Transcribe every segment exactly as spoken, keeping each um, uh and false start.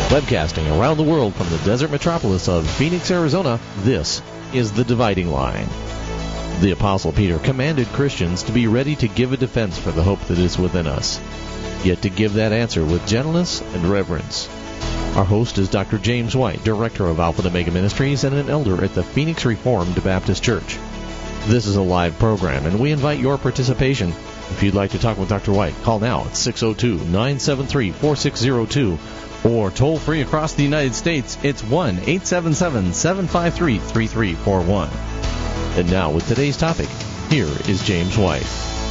Webcasting around the world from the desert metropolis of Phoenix, Arizona, this is The Dividing Line. The Apostle Peter commanded Christians to be ready to give a defense for the hope that is within us, yet to give that answer with gentleness and reverence. Our host is Doctor James White, Director of Alpha and Omega Ministries and an elder at the Phoenix Reformed Baptist Church. This is a live program, and we invite your participation. If you'd like to talk with Doctor White, call now at six oh two, nine seven three, four six oh two, or toll free across the United States, it's one eight seven seven, seven five three, three three four one. And now, with today's topic, here is James White.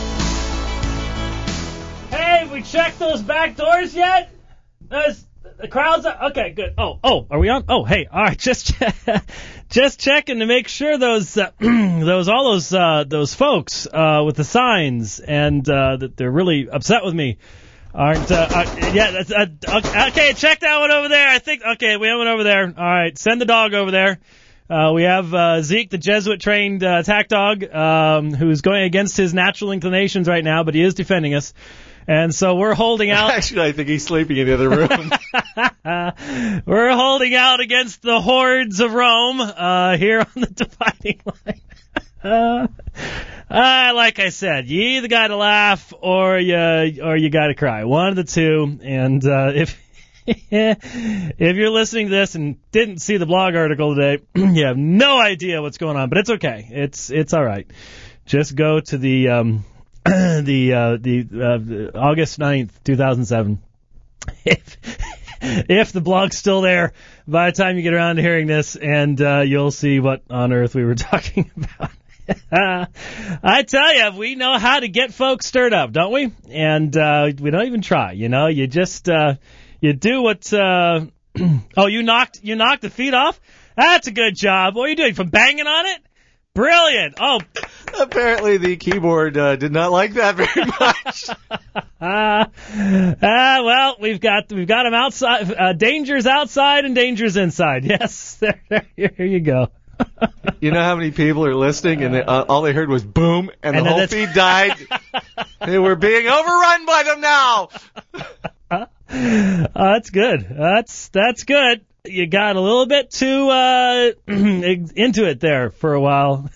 Hey, we checked those back doors yet? There's, the crowd's okay. Good. Oh, oh, are we on? Oh, hey, all right. Just, just checking to make sure those, uh, those, all those, uh, those folks uh, with the signs and uh, that they're really upset with me aren't. Uh, uh, yeah. That's, uh, okay. Check that one over there. I think. Okay, we have one over there. All right. Send the dog over there. Uh, we have uh, Zeke, the Jesuit-trained uh, attack dog, um, who's going against his natural inclinations right now, but he is defending us. And so we're holding out. Actually, I think he's sleeping in the other room. We're holding out against the hordes of Rome uh, here on the Dividing Line. uh, uh, like I said, you either got to laugh or you or you got to cry. One of the two. And uh, if if you're listening to this and didn't see the blog article today, you have no idea what's going on. But it's okay. It's it's all right. Just go to the. Um, the uh, the uh, August ninth, two thousand seven. If if the blog's still there by the time you get around to hearing this, and uh, you'll see what on earth we were talking about. I tell you, we know how to get folks stirred up, don't we? And uh, we don't even try. You know, you just uh, you do what. Uh, oh, you knocked you knocked the feet off. That's a good job. What are you doing? From banging on it? Brilliant. Oh. Apparently the keyboard uh, did not like that very much. uh, uh, well, we've got we've got them outside. Uh, dangers outside and dangers inside. Yes, there, there here you go. You know how many people are listening, and they, uh, all they heard was boom, and, and the whole feed died. They were being overrun by them now. uh, that's good. That's that's good. You got a little bit too uh, into it there for a while.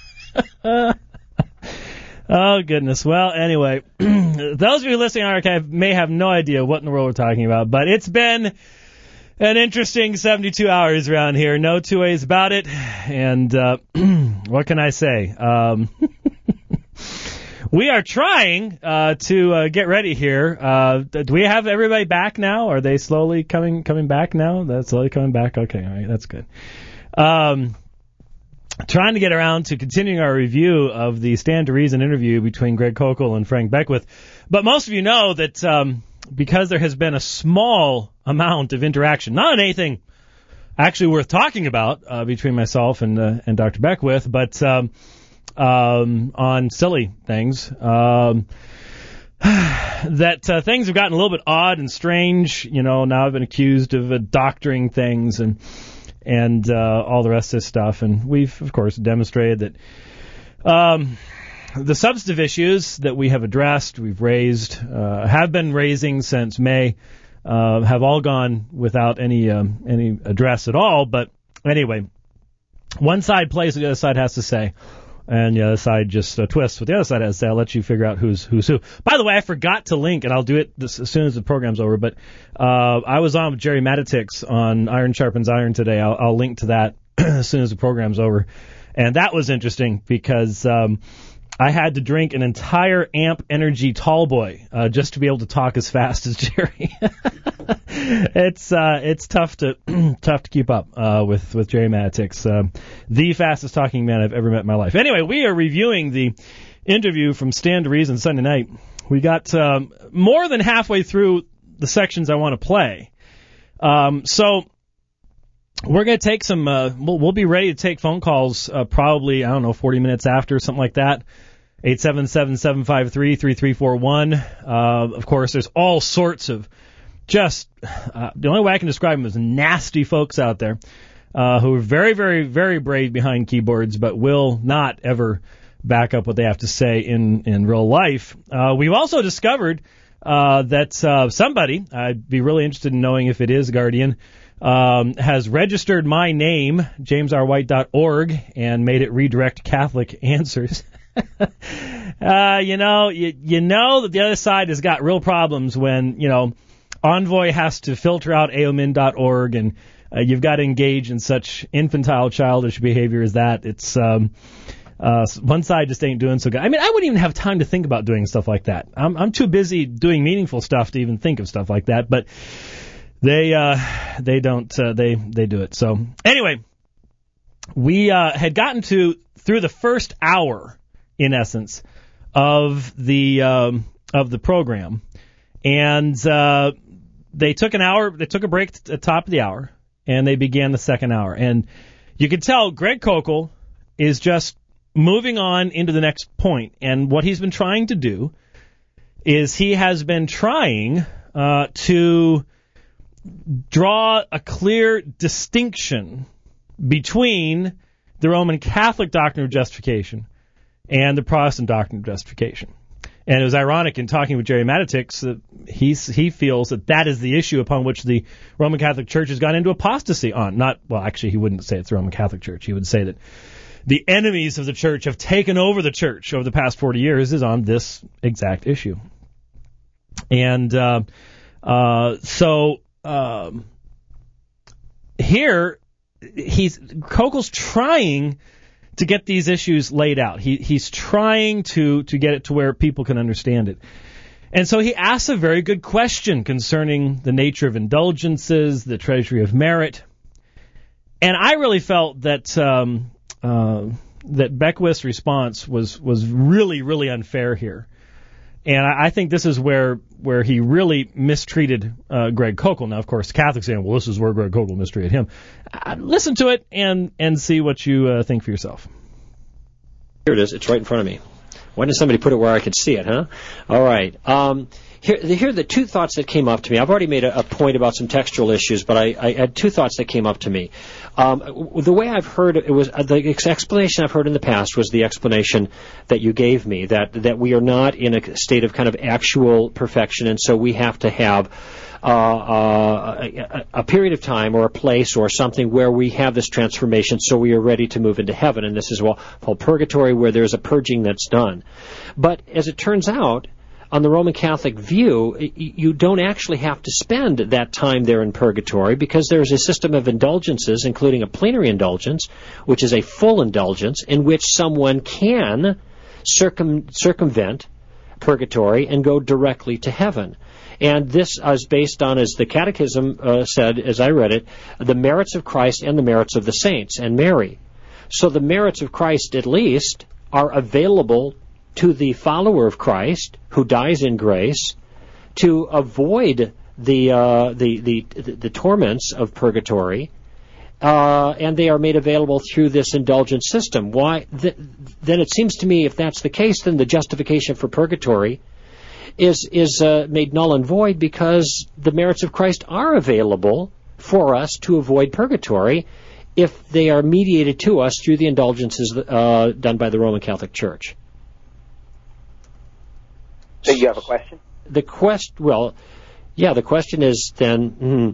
Oh, goodness. Well, anyway, those of you listening on Archive may have no idea what in the world we're talking about, but it's been an interesting seventy-two hours around here. No two ways about it. And uh, what can I say? Um, we are trying uh, to uh, get ready here. Uh, do we have everybody back now? Are they slowly coming coming back now? That's slowly coming back? Okay, all right, that's good. Um Trying to get around to continuing our review of the Stand to Reason interview between Greg Koukl and Frank Beckwith. But most of you know that um, because there has been a small amount of interaction, not on anything actually worth talking about uh, between myself and uh, and Doctor Beckwith, but um, um, on silly things, um, that uh, things have gotten a little bit odd and strange. You know, now I've been accused of uh, doctoring things and and uh, all the rest of this stuff. And we've, of course, demonstrated that um, the substantive issues that we have addressed, we've raised, uh, have been raising since May, uh, have all gone without any um, any address at all. But anyway, one side plays what the other side has to say, and the other side just uh, twists what the other side has to say. I'll let you figure out who's who's who. By the way, I forgot to link, and I'll do it this, as soon as the program's over, but uh, I was on with Jerry Matitix on Iron Sharpens Iron today. I'll, I'll link to that as soon as the program's over. And that was interesting because um, I had to drink an entire Amp Energy Tall Boy uh, just to be able to talk as fast as Jerry. It's uh, it's tough to tough to keep up uh, with with Jerry Matitix, uh, the fastest talking man I've ever met in my life. Anyway, we are reviewing the interview from Stand to Reason Sunday night. We got um, more than halfway through the sections I want to play, um, so we're going to take some. Uh, we'll, we'll be ready to take phone calls uh, probably I don't know forty minutes after, something like that. eight seven seven, seven five three, three three four one. Uh, of course, there's all sorts of just, uh, the only way I can describe them is nasty folks out there uh, who are very, very, very brave behind keyboards, but will not ever back up what they have to say in, in real life. Uh, we've also discovered uh, that uh, somebody, I'd be really interested in knowing if it is Guardian, um, has registered my name, james r white dot org, and made it redirect Catholic Answers. uh, you know, you, you know that the other side has got real problems when, you know, Envoy has to filter out A O M I N dot org, and uh, you've got to engage in such infantile, childish behavior as that. It's um, uh, one side just ain't doing so good. I mean, I wouldn't even have time to think about doing stuff like that. I'm, I'm too busy doing meaningful stuff to even think of stuff like that. But they uh, they don't uh, they they do it. So anyway, we uh, had gotten to through the first hour, in essence, of the um, of the program, and uh, they took an hour. They took a break at the top of the hour, and they began the second hour. And you could tell Greg Koukl is just moving on into the next point. And what he's been trying to do is he has been trying uh, to draw a clear distinction between the Roman Catholic doctrine of justification and the Protestant doctrine of justification. And it was ironic in talking with Jerry Matitix that he's, he feels that that is the issue upon which the Roman Catholic Church has gone into apostasy on. Not, well, actually, he wouldn't say it's the Roman Catholic Church. He would say that the enemies of the Church have taken over the Church over the past forty years is on this exact issue. And uh, uh, so um, here, he's Koukl's trying to get these issues laid out. He he's trying to to get it to where people can understand it. And so he asks a very good question concerning the nature of indulgences, the treasury of merit. And I really felt that um, uh, that Beckwith's response was was really really unfair here. And I, I think this is where where he really mistreated uh, Greg Koukl. Now, of course, the Catholics saying, well, this is where Greg Koukl mistreated him. Uh, listen to it and, and see what you uh, think for yourself. Here it is. It's right in front of me. Why didn't somebody put it where I could see it, huh? All right. Um, here, here are the two thoughts that came up to me. I've already made a, a point about some textual issues, but I, I had two thoughts that came up to me. Um, the way I've heard it was uh, the explanation I've heard in the past was the explanation that you gave me, that that we are not in a state of kind of actual perfection, and so we have to have uh, uh, a, a period of time or a place or something where we have this transformation, so we are ready to move into heaven. And this is well called purgatory, where there's a purging that's done. But as it turns out, on the Roman Catholic view, you don't actually have to spend that time there in purgatory, because there's a system of indulgences, including a plenary indulgence, which is a full indulgence, in which someone can circum- circumvent purgatory and go directly to heaven. And this is based on, as the Catechism uh, said, as I read it, the merits of Christ and the merits of the saints and Mary. So the merits of Christ, at least, are available to the follower of Christ who dies in grace to avoid the uh, the, the the torments of purgatory, uh, and they are made available through this indulgent system. Why? Th- then it seems to me, if that's the case, then the justification for purgatory is is uh, made null and void, because the merits of Christ are available for us to avoid purgatory if they are mediated to us through the indulgences uh, done by the Roman Catholic Church. So you have a question? The quest, well, yeah, the question is then, hmm,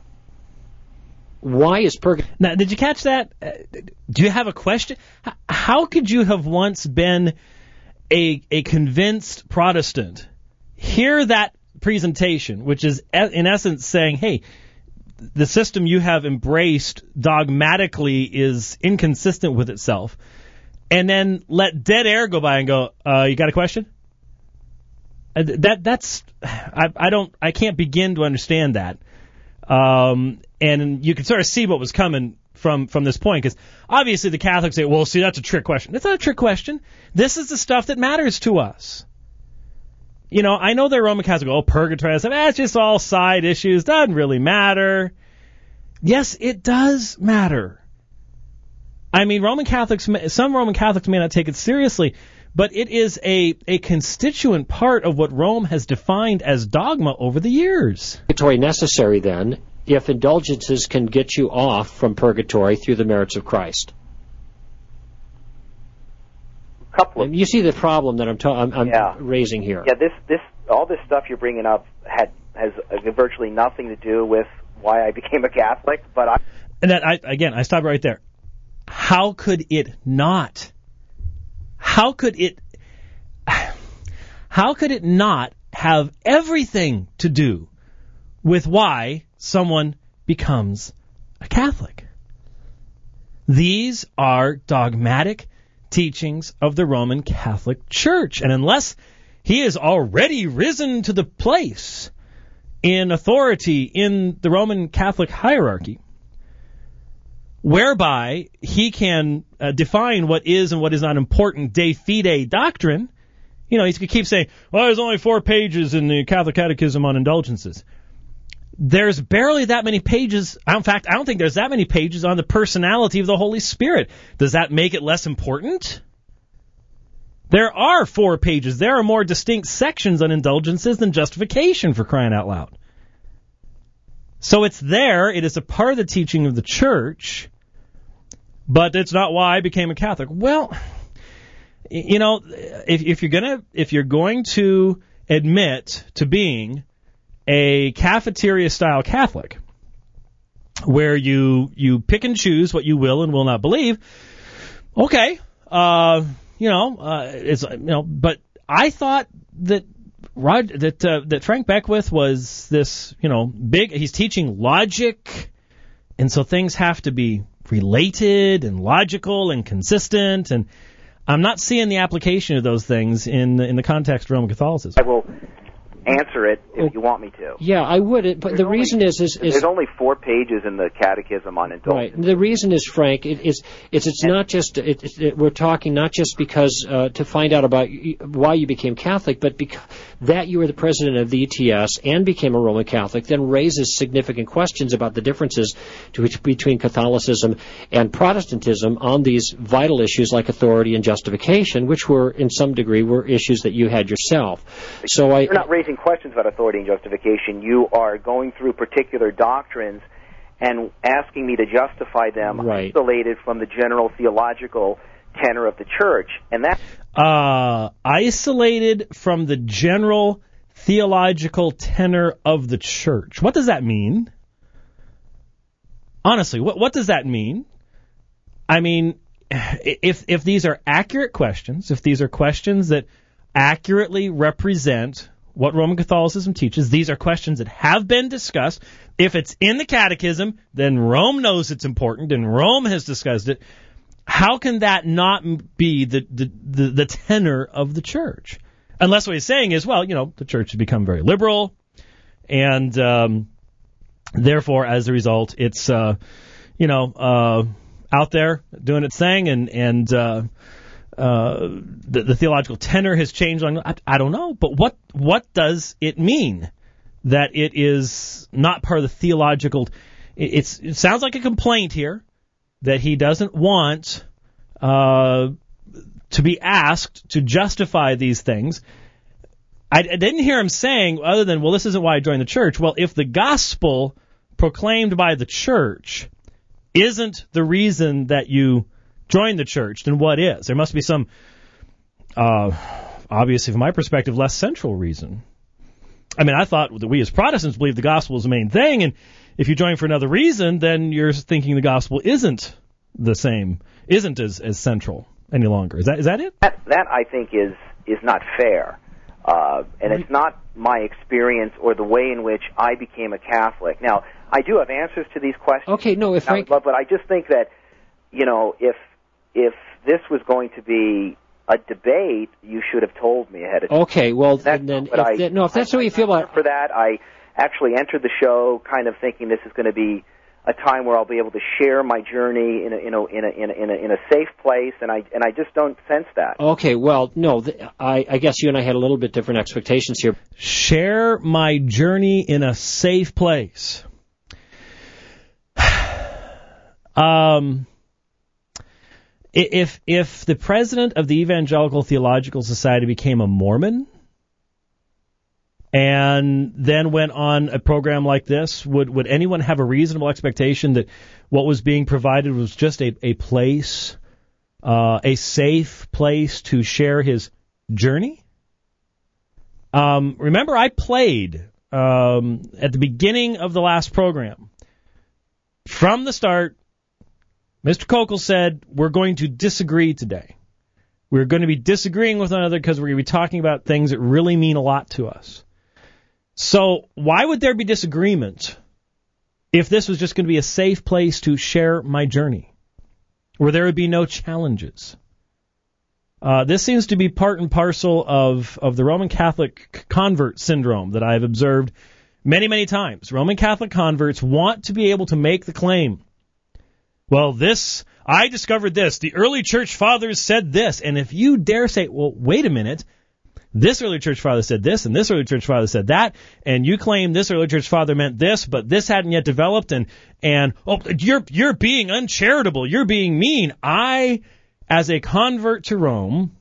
why is purgatory? Now, did you catch that? Uh, do you have a question? H- how could you have once been a a convinced Protestant, hear that presentation, which is in essence saying, hey, the system you have embraced dogmatically is inconsistent with itself, and then let dead air go by and go, uh, you got a question? That that's I, I don't I can't begin to understand that, um, and you can sort of see what was coming from from this point, because obviously the Catholics say, well, see, that's a trick question. That's not a trick question. This is the stuff that matters to us. You know, I know they're Roman Catholics go, oh, purgatory, that's eh, just all side issues, doesn't really matter. Yes, it does matter. I mean, Roman Catholics, some Roman Catholics may not take it seriously, but it is a, a constituent part of what Rome has defined as dogma over the years. Purgatory necessary, then, if indulgences can get you off from purgatory through the merits of Christ. couple of... You see the problem that I'm, ta- I'm, I'm yeah. raising here. Yeah, this, this, all this stuff you're bringing up had has virtually nothing to do with why I became a Catholic, but I... And that, I, again, I stop right there. How could it not? How could it... How could it not have everything to do with why someone becomes a Catholic? These are dogmatic teachings of the Roman Catholic Church. And unless he is already risen to the place in authority in the Roman Catholic hierarchy, whereby he can uh, define what is and what is not important de fide doctrine, you know, he could keep saying, well, there's only four pages in the Catholic Catechism on indulgences. There's barely that many pages. In fact, I don't think there's that many pages on the personality of the Holy Spirit. Does that make it less important? There are four pages. There are more distinct sections on indulgences than justification, for crying out loud. So it's there. It is a part of the teaching of the Church, but it's not why I became a Catholic. Well, you know, if, if you're gonna if you're going to admit to being a cafeteria-style Catholic, where you you pick and choose what you will and will not believe, okay, uh, you know, uh, it's you know, but I thought that Rod, that uh, that Frank Beckwith was this, you know, big. He's teaching logic, and so things have to be related and logical and consistent, and I'm not seeing the application of those things in in the context of Roman Catholicism. I will answer it if you want me to. Yeah, I would. But there's the only, reason is, is, is... There's only four pages in the Catechism on indulgence. Right. The reason is, Frank, it, it's, it's, it's not just... It, it, it, we're talking not just because uh, to find out about why you became Catholic, but because that you were the president of the E T S and became a Roman Catholic then raises significant questions about the differences to, between Catholicism and Protestantism on these vital issues like authority and justification, which were, in some degree, were issues that you had yourself. So I... You're not raising questions about authority and justification. You are going through particular doctrines and asking me to justify them right. isolated from the general theological tenor of the Church. And that uh, isolated from the general theological tenor of the Church. What does that mean? Honestly, what what does that mean? I mean, if if these are accurate questions, if these are questions that accurately represent what Roman Catholicism teaches, these are questions that have been discussed. If it's in the Catechism, then Rome knows it's important, and Rome has discussed it. How can that not be the, the, the, the tenor of the Church? Unless what he's saying is, well, you know, the Church has become very liberal, and um, therefore, as a result, it's, uh, you know, uh, out there doing its thing, and, and uh, uh, the, the theological tenor has changed. On, I, I don't know, but what what does it mean that it is not part of the theological? It, it's, it sounds like a complaint here that he doesn't want uh, to be asked to justify these things. I, I didn't hear him saying, other than, well, this isn't why I joined the Church. Well, if the gospel proclaimed by the Church isn't the reason that you joined the Church, then what is? There must be some, uh, obviously from my perspective, less central reason. I mean, I thought that we as Protestants believe the gospel is the main thing, and if you join for another reason, then you're thinking the gospel isn't the same, isn't as, as central any longer. Is that is that it? That, that I think is is not fair, uh, and it's not my experience or the way in which I became a Catholic. Now, I do have answers to these questions. Okay, no, if I... But, but I just think that, you know, if if this was going to be a debate, you should have told me ahead of time. Okay, well, that's then, if I, that, no, if that's I, the way you feel about for that, I actually entered the show kind of thinking this is going to be a time where I'll be able to share my journey in a in a in a in a, in a, in a safe place, and I and I just don't sense that. Okay, well, no, th- I, I guess you and I had a little bit different expectations here. Share my journey in a safe place. um. If if the president of the Evangelical Theological Society became a Mormon and then went on a program like this, would, would anyone have a reasonable expectation that what was being provided was just a, a place uh, a safe place to share his journey? Um, remember, I played um, at the beginning of the last program. From the start, Mister Kokel said, we're going to disagree today. We're going to be disagreeing with one another because we're going to be talking about things that really mean a lot to us. So why would there be disagreement if this was just going to be a safe place to share my journey, where there would be no challenges? Uh, this seems to be part and parcel of, of the Roman Catholic convert syndrome that I've observed many, many times. Roman Catholic converts want to be able to make the claim, well, this, I discovered this, the early church fathers said this, and if you dare say, well, wait a minute, this early church father said this, and this early church father said that, and you claim this early church father meant this, but this hadn't yet developed, and, and oh, you're, you're being uncharitable, you're being mean. I, as a convert to Rome,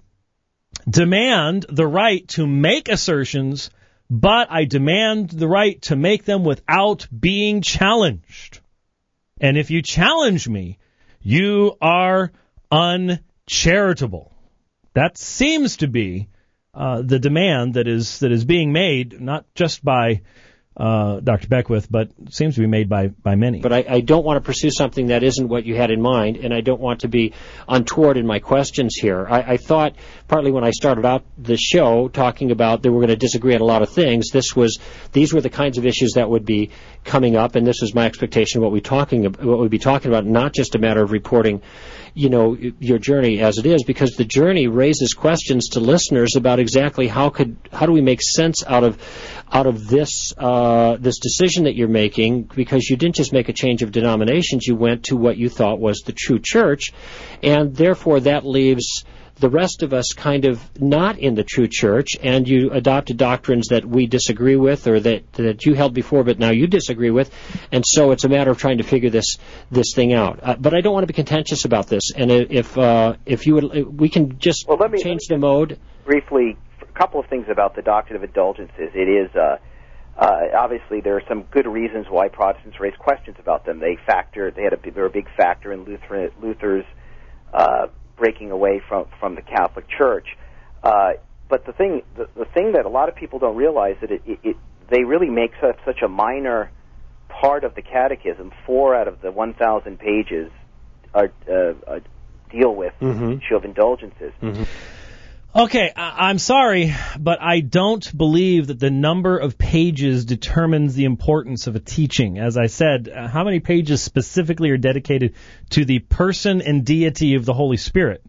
demand the right to make assertions, but I demand the right to make them without being challenged. And if you challenge me, you are uncharitable. That seems to be uh, the demand that is that is being made, not just by uh, Doctor Beckwith, but seems to be made by, by many. But I, I don't want to pursue something that isn't what you had in mind, and I don't want to be untoward in my questions here. I, I thought, partly when I started out the show talking about that we're going to disagree on a lot of things, this was these were the kinds of issues that would be coming up, and this was my expectation of what we talking what we'd be talking about, not just a matter of reporting, you know, your journey as it is, because the journey raises questions to listeners about exactly how could how do we make sense out of out of this uh, this decision that you're making, because you didn't just make a change of denominations, you went to what you thought was the true church, and therefore that leaves the rest of us kind of not in the true church, and you adopted doctrines that we disagree with, or that that you held before but now you disagree with, and so it's a matter of trying to figure this this thing out. Uh, but I don't want to be contentious about this, and if uh, if you would, we can just well, let me, change the mode. Briefly, a couple of things about the doctrine of indulgences. It is uh, uh, obviously there are some good reasons why Protestants raise questions about them. They factor they had a they were a big factor in Luther, Luther's uh, breaking away from, from the Catholic Church. Uh, but the thing the, the thing that a lot of people don't realize that it, it, it they really make such, such a minor part of the Catechism. Four out of the one thousand pages are uh, uh, deal with mm-hmm. the issue of indulgences. Mm-hmm. Okay, I- I'm sorry, but I don't believe that the number of pages determines the importance of a teaching. As I said, uh, how many pages specifically are dedicated to the person and deity of the Holy Spirit?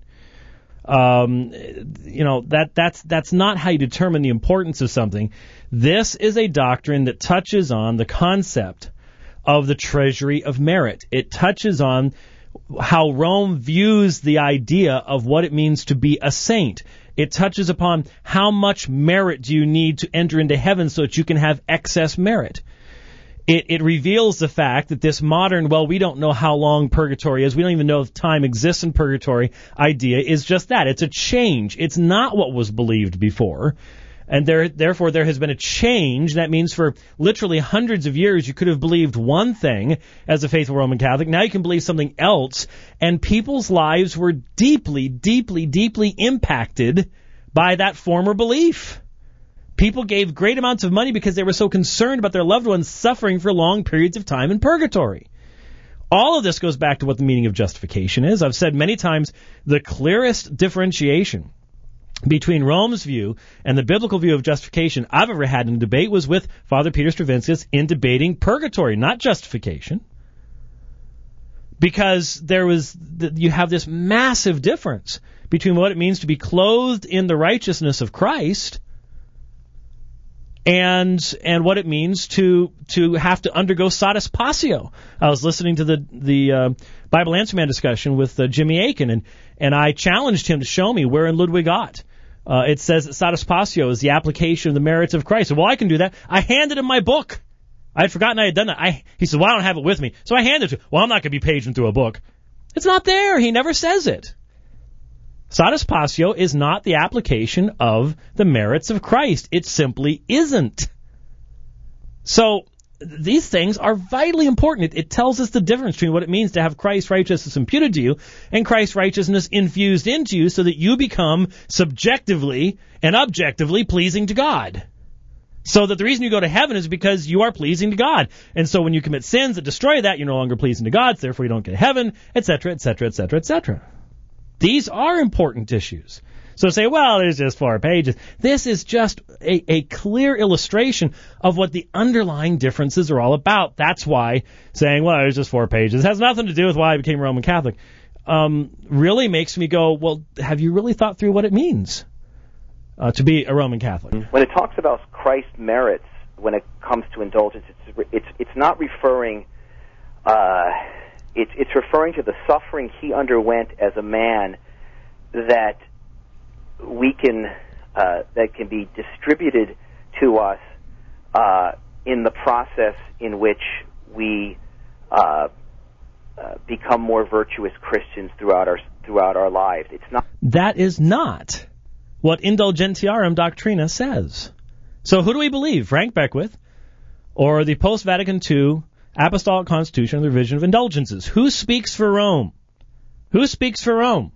Um, you know, that that's that's not how you determine the importance of something. This is a doctrine that touches on the concept of the treasury of merit. It touches on how Rome views the idea of what it means to be a saint. It touches upon how much merit do you need to enter into heaven so that you can have excess merit. It, it reveals the fact that this modern, well, we don't know how long purgatory is, we don't even know if time exists in purgatory idea is just that. It's a change. It's not what was believed before. And there, therefore, there has been a change. That means for literally hundreds of years, you could have believed one thing as a faithful Roman Catholic. Now you can believe something else. And people's lives were deeply, deeply, deeply impacted by that former belief. People gave great amounts of money because they were so concerned about their loved ones suffering for long periods of time in purgatory. All of this goes back to what the meaning of justification is. I've said many times the clearest differentiation between Rome's view and the biblical view of justification I've ever had in a debate was with Father Peter Stravinskas in debating purgatory, not justification. Because there was, you have this massive difference between what it means to be clothed in the righteousness of Christ and and what it means to to have to undergo satis passio. I was listening to the the uh, Bible Answer Man discussion with uh, Jimmy Akin, and and I challenged him to show me where in Ludwig Ott uh, it says that satis passio is the application of the merits of Christ. Well, I can do that. I handed him my book. I had forgotten I had done that. I, he said, well, I don't have it with me. So I handed it to him. Well, I'm not going to be paging through a book. It's not there. He never says it. Satis passio is not the application of the merits of Christ. It simply isn't. So these things are vitally important. It, it tells us the difference between what it means to have Christ's righteousness imputed to you and Christ's righteousness infused into you so that you become subjectively and objectively pleasing to God. So that the reason you go to heaven is because you are pleasing to God. And so when you commit sins that destroy that, you're no longer pleasing to God, so therefore you don't get to heaven, et cetera, et cetera, et cetera, et cetera. These are important issues. So say, well, there's just four pages. This is just a, a clear illustration of what the underlying differences are all about. That's why saying, well, there's just four pages, has nothing to do with why I became Roman Catholic, um, really makes me go, well, have you really thought through what it means uh, to be a Roman Catholic? When it talks about Christ's merits when it comes to indulgence, it's it's, it's not referring, uh, it's, it's referring to the suffering he underwent as a man that we can uh, that can be distributed to us uh, in the process in which we uh, uh, become more virtuous Christians throughout our throughout our lives. It's not. That is not what Indulgentiarum Doctrina says. So who do we believe, Frank Beckwith or the post-Vatican two Apostolic Constitution and the Revision of Indulgences? Who speaks for Rome? Who speaks for Rome?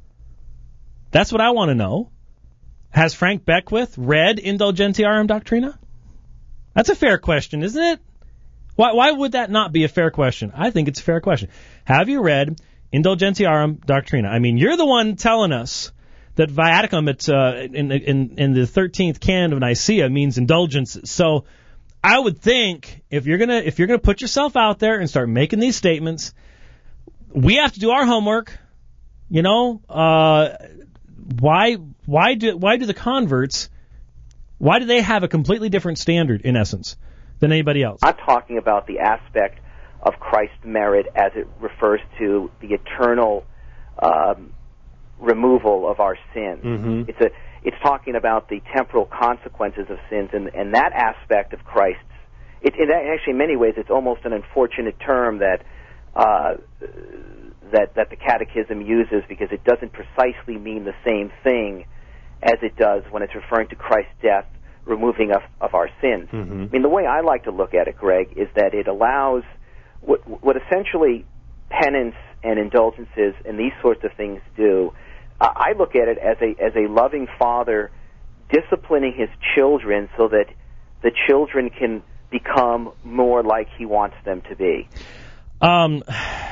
That's what I want to know. Has Frank Beckwith read Indulgentiarum Doctrina? That's a fair question, isn't it? Why, why would that not be a fair question? I think it's a fair question. Have you read Indulgentiarum Doctrina? I mean, you're the one telling us that viaticum at, uh, in, in, in the thirteenth canon of Nicaea means indulgences. So I would think if you're gonna if you're gonna put yourself out there and start making these statements, we have to do our homework. You know, uh, why why do why do the converts why do they have a completely different standard in essence than anybody else? I'm talking about the aspect of Christ's merit as it refers to the eternal um, removal of our sins. Mm-hmm. It's a it's talking about the temporal consequences of sins, and, and that aspect of Christ's. It, it actually, in many ways, it's almost an unfortunate term that. Uh, that that the Catechism uses because it doesn't precisely mean the same thing as it does when it's referring to Christ's death, removing of, of our sins. Mm-hmm. I mean, the way I like to look at it, Greg, is that it allows what, what essentially penance and indulgences and these sorts of things do. Uh, I look at it as a as a loving father disciplining his children so that the children can become more like he wants them to be. Um.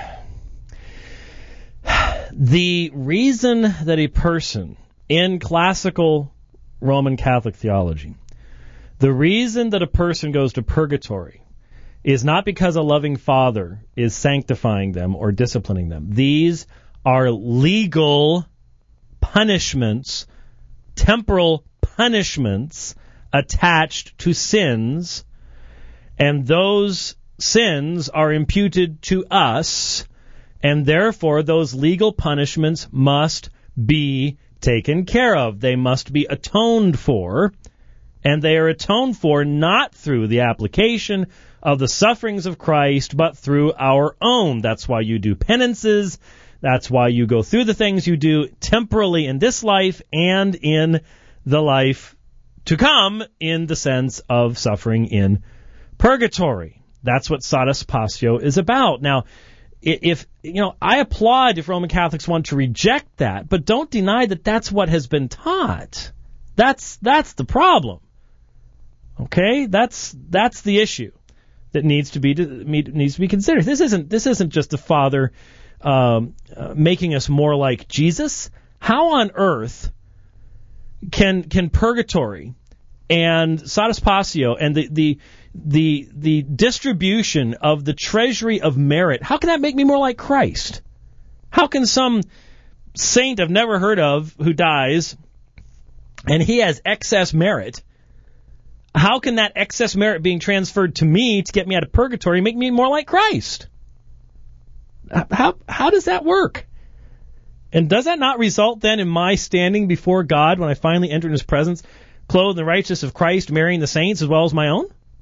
The reason that a person in classical Roman Catholic theology, the reason that a person goes to purgatory is not because a loving father is sanctifying them or disciplining them. These are legal punishments, temporal punishments attached to sins, and those sins are imputed to us, and therefore those legal punishments must be taken care of. They must be atoned for, and they are atoned for not through the application of the sufferings of Christ, but through our own. That's why you do penances. That's why you go through the things you do temporally in this life and in the life to come, in the sense of suffering in purgatory. That's what Satis Passio is about. Now, if, you know, I applaud if Roman Catholics want to reject that, but don't deny that that's what has been taught. That's, that's the problem. Okay? That's, that's the issue that needs to be, needs to be considered. This isn't, this isn't just the Father, um, uh, making us more like Jesus. How on earth can, can purgatory and Satis Passio and the, the, the the distribution of the treasury of merit, how can that make me more like Christ? How can some saint I've never heard of who dies and he has excess merit, how can that excess merit being transferred to me to get me out of purgatory make me more like Christ? How how does that work? And does that not result then in my standing before God when I finally enter in His presence, clothed in the righteousness of Christ, marrying the saints as well as my own?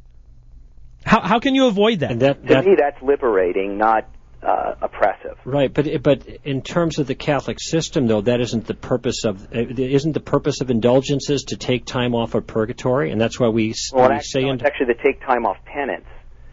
How how can you avoid that? that, that to me, that's liberating, not uh, oppressive. Right, but but in terms of the Catholic system, though, that isn't the purpose of isn't the purpose of indulgences to take time off of purgatory, and that's why we, well, we actually, say no, in, it's actually to take time off penance.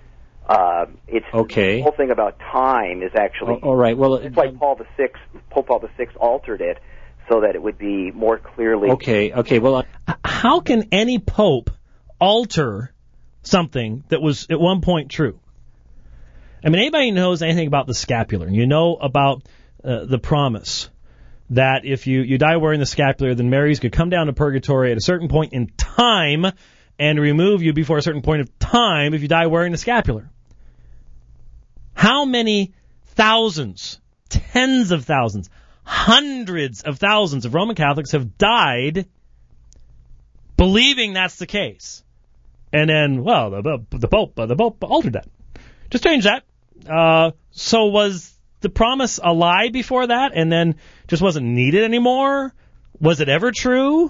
Uh, it's okay. The whole thing about time is actually. Oh, all right. Well, it's like Paul the Sixth. Pope Paul the Sixth altered it so that it would be more clearly. Okay. Okay. Well, I... how can any pope alter something that was at one point true? I mean, anybody who knows anything about the scapular, you know about uh, the promise that if you, you die wearing the scapular, then Mary's could come down to purgatory at a certain point in time and remove you before a certain point of time if you die wearing the scapular. How many thousands, tens of thousands, hundreds of thousands of Roman Catholics have died believing that's the case? And then, well, the, the Pope, the Pope altered that. Just change that. Uh, so was the promise a lie before that and then just wasn't needed anymore? Was it ever true?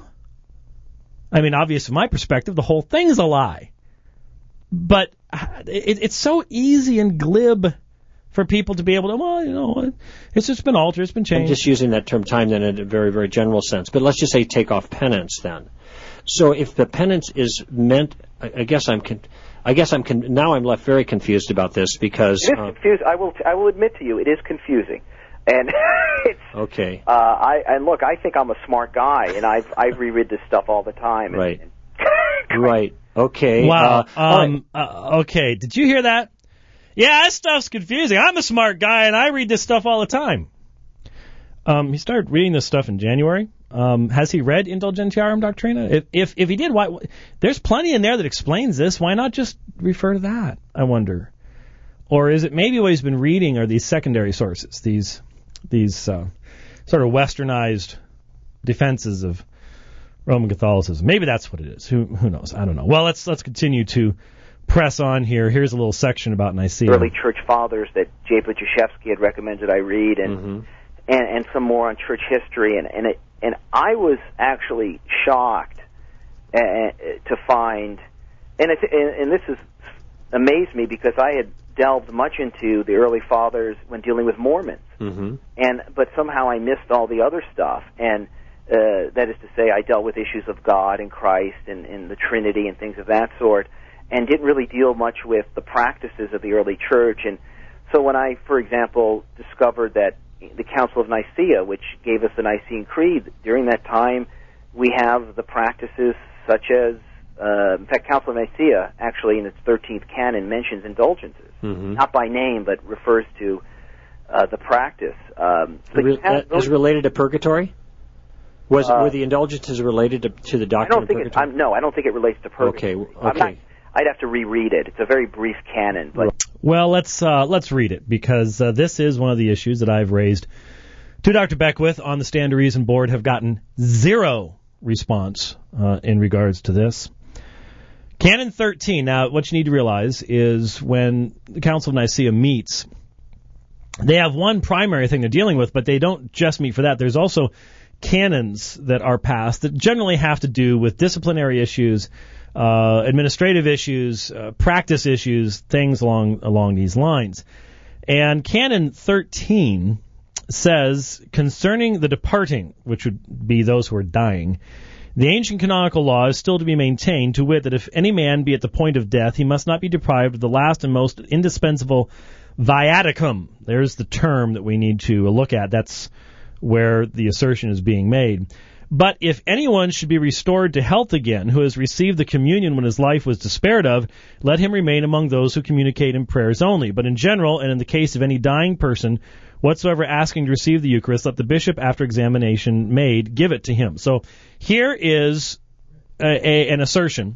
I mean, obviously, from my perspective, the whole thing's a lie. But it, it's so easy and glib for people to be able to, well, you know, it's just been altered, it's been changed. I'm just using that term time then in a very, very general sense. But let's just say take off penance then. So if the penance is meant, I, I guess I'm, con- I guess I'm con- now I'm left very confused about this because it is uh, confused. I will, t- I will admit to you, it is confusing, and it's okay. Uh, I and look, I think I'm a smart guy, and I've I've reread this stuff all the time. And, right. And right. Okay. Wow. Uh, um. Right. Uh, okay. Did you hear that? Yeah, that stuff's confusing. I'm a smart guy, and I read this stuff all the time. Um. He started reading this stuff in January. Um, has he read Indulgentiarum Doctrina? If, if if he did, why? There's plenty in there that explains this. Why not just refer to that? I wonder. Or is it maybe what he's been reading are these secondary sources, these these uh, sort of westernized defenses of Roman Catholicism? Maybe that's what it is. Who who knows? I don't know. Well, let's let's continue to press on here. Here's a little section about Nicaea. Early church fathers that J. Budziszewski had recommended I read, and mm-hmm. and, and some more on church history, and and it. And I was actually shocked uh, to find, and, it, and, and this has amazed me because I had delved much into the early fathers when dealing with Mormons, mm-hmm. and but somehow I missed all the other stuff. And uh, that is to say, I dealt with issues of God and Christ and, and the Trinity and things of that sort, and didn't really deal much with the practices of the early church. And so when I, for example, discovered that the Council of Nicaea, which gave us the Nicene Creed, during that time we have the practices such as, uh, in fact, Council of Nicaea actually in its thirteenth canon mentions indulgences, mm-hmm. not by name, but refers to uh, the practice. Um, so Re- that is related to purgatory? Was uh, Were the indulgences related to, to the doctrine I don't of think purgatory? it, I'm, no, I don't think it relates to purgatory. Okay, I'm okay. not, I'd have to reread it. It's a very brief canon, but... Well, let's uh, let's read it, because uh, this is one of the issues that I've raised to Doctor Beckwith on the Stand to Reason board. Have gotten zero response uh, in regards to this. Canon thirteen. Now, what you need to realize is when the Council of Nicaea meets, they have one primary thing they're dealing with, but they don't just meet for that. There's also canons that are passed that generally have to do with disciplinary issues, uh, administrative issues, uh, practice issues, things along along these lines. And Canon thirteen says, concerning the departing, which would be those who are dying, the ancient canonical law is still to be maintained, to wit, that if any man be at the point of death, he must not be deprived of the last and most indispensable viaticum. There's the term that we need to look at. That's where the assertion is being made. But if anyone should be restored to health again, who has received the communion when his life was despaired of, let him remain among those who communicate in prayers only. But in general, and in the case of any dying person whatsoever asking to receive the Eucharist, let the bishop, after examination made, give it to him. So here is a, a, an assertion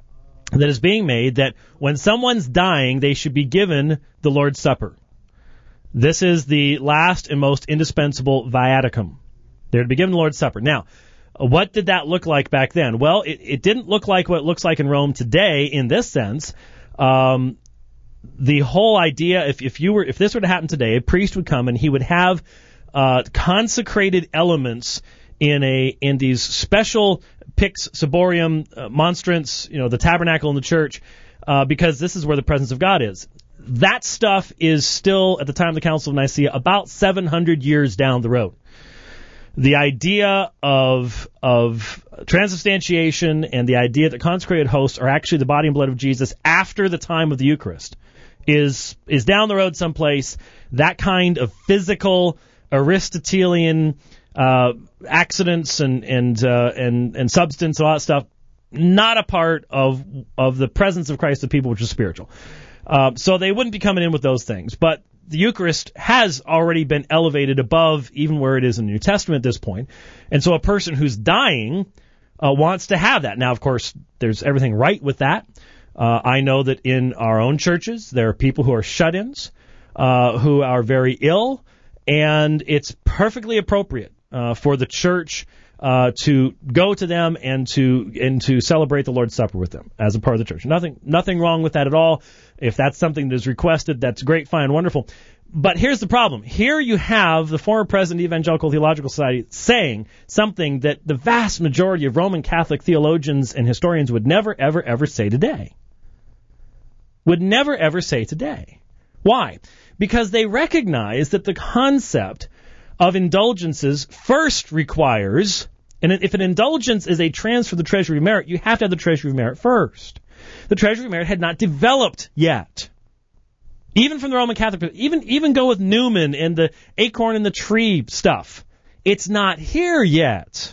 that is being made that when someone's dying, they should be given the Lord's Supper. This is the last and most indispensable viaticum. They're to be given the Lord's Supper. Now, what did that look like back then? Well, it, it didn't look like what it looks like in Rome today in this sense. Um, the whole idea, if, if you were, if this were to happen today, a priest would come and he would have uh, consecrated elements in a in these special pix ciborium uh, monstrance, you know, the tabernacle in the church, uh, because this is where the presence of God is. That stuff is still, at the time of the Council of Nicaea, about seven hundred years down the road. The idea of of transubstantiation and the idea that consecrated hosts are actually the body and blood of Jesus after the time of the Eucharist is is down the road someplace. That kind of physical Aristotelian uh, accidents and and uh, and and substance, all that stuff, not a part of of the presence of Christ to people, which is spiritual. Uh, so they wouldn't be coming in with those things. But the Eucharist has already been elevated above even where it is in the New Testament at this point. And so a person who's dying uh, wants to have that. Now, of course, there's everything right with that. Uh, I know that in our own churches, there are people who are shut-ins, uh, who are very ill, and it's perfectly appropriate uh, for the church uh, to go to them and to and to celebrate the Lord's Supper with them as a part of the church. Nothing, nothing wrong with that at all. If that's something that is requested, that's great, fine, wonderful. But here's the problem. Here you have the former president of the Evangelical Theological Society saying something that the vast majority of Roman Catholic theologians and historians would never, ever, ever say today. Would never, ever say today. Why? Because they recognize that the concept of indulgences first requires, and if an indulgence is a transfer of the treasury of merit, you have to have the treasury of merit first. The treasury of merit had not developed yet. Even from the Roman Catholic, even even go with Newman and the acorn and the tree stuff. It's not here yet.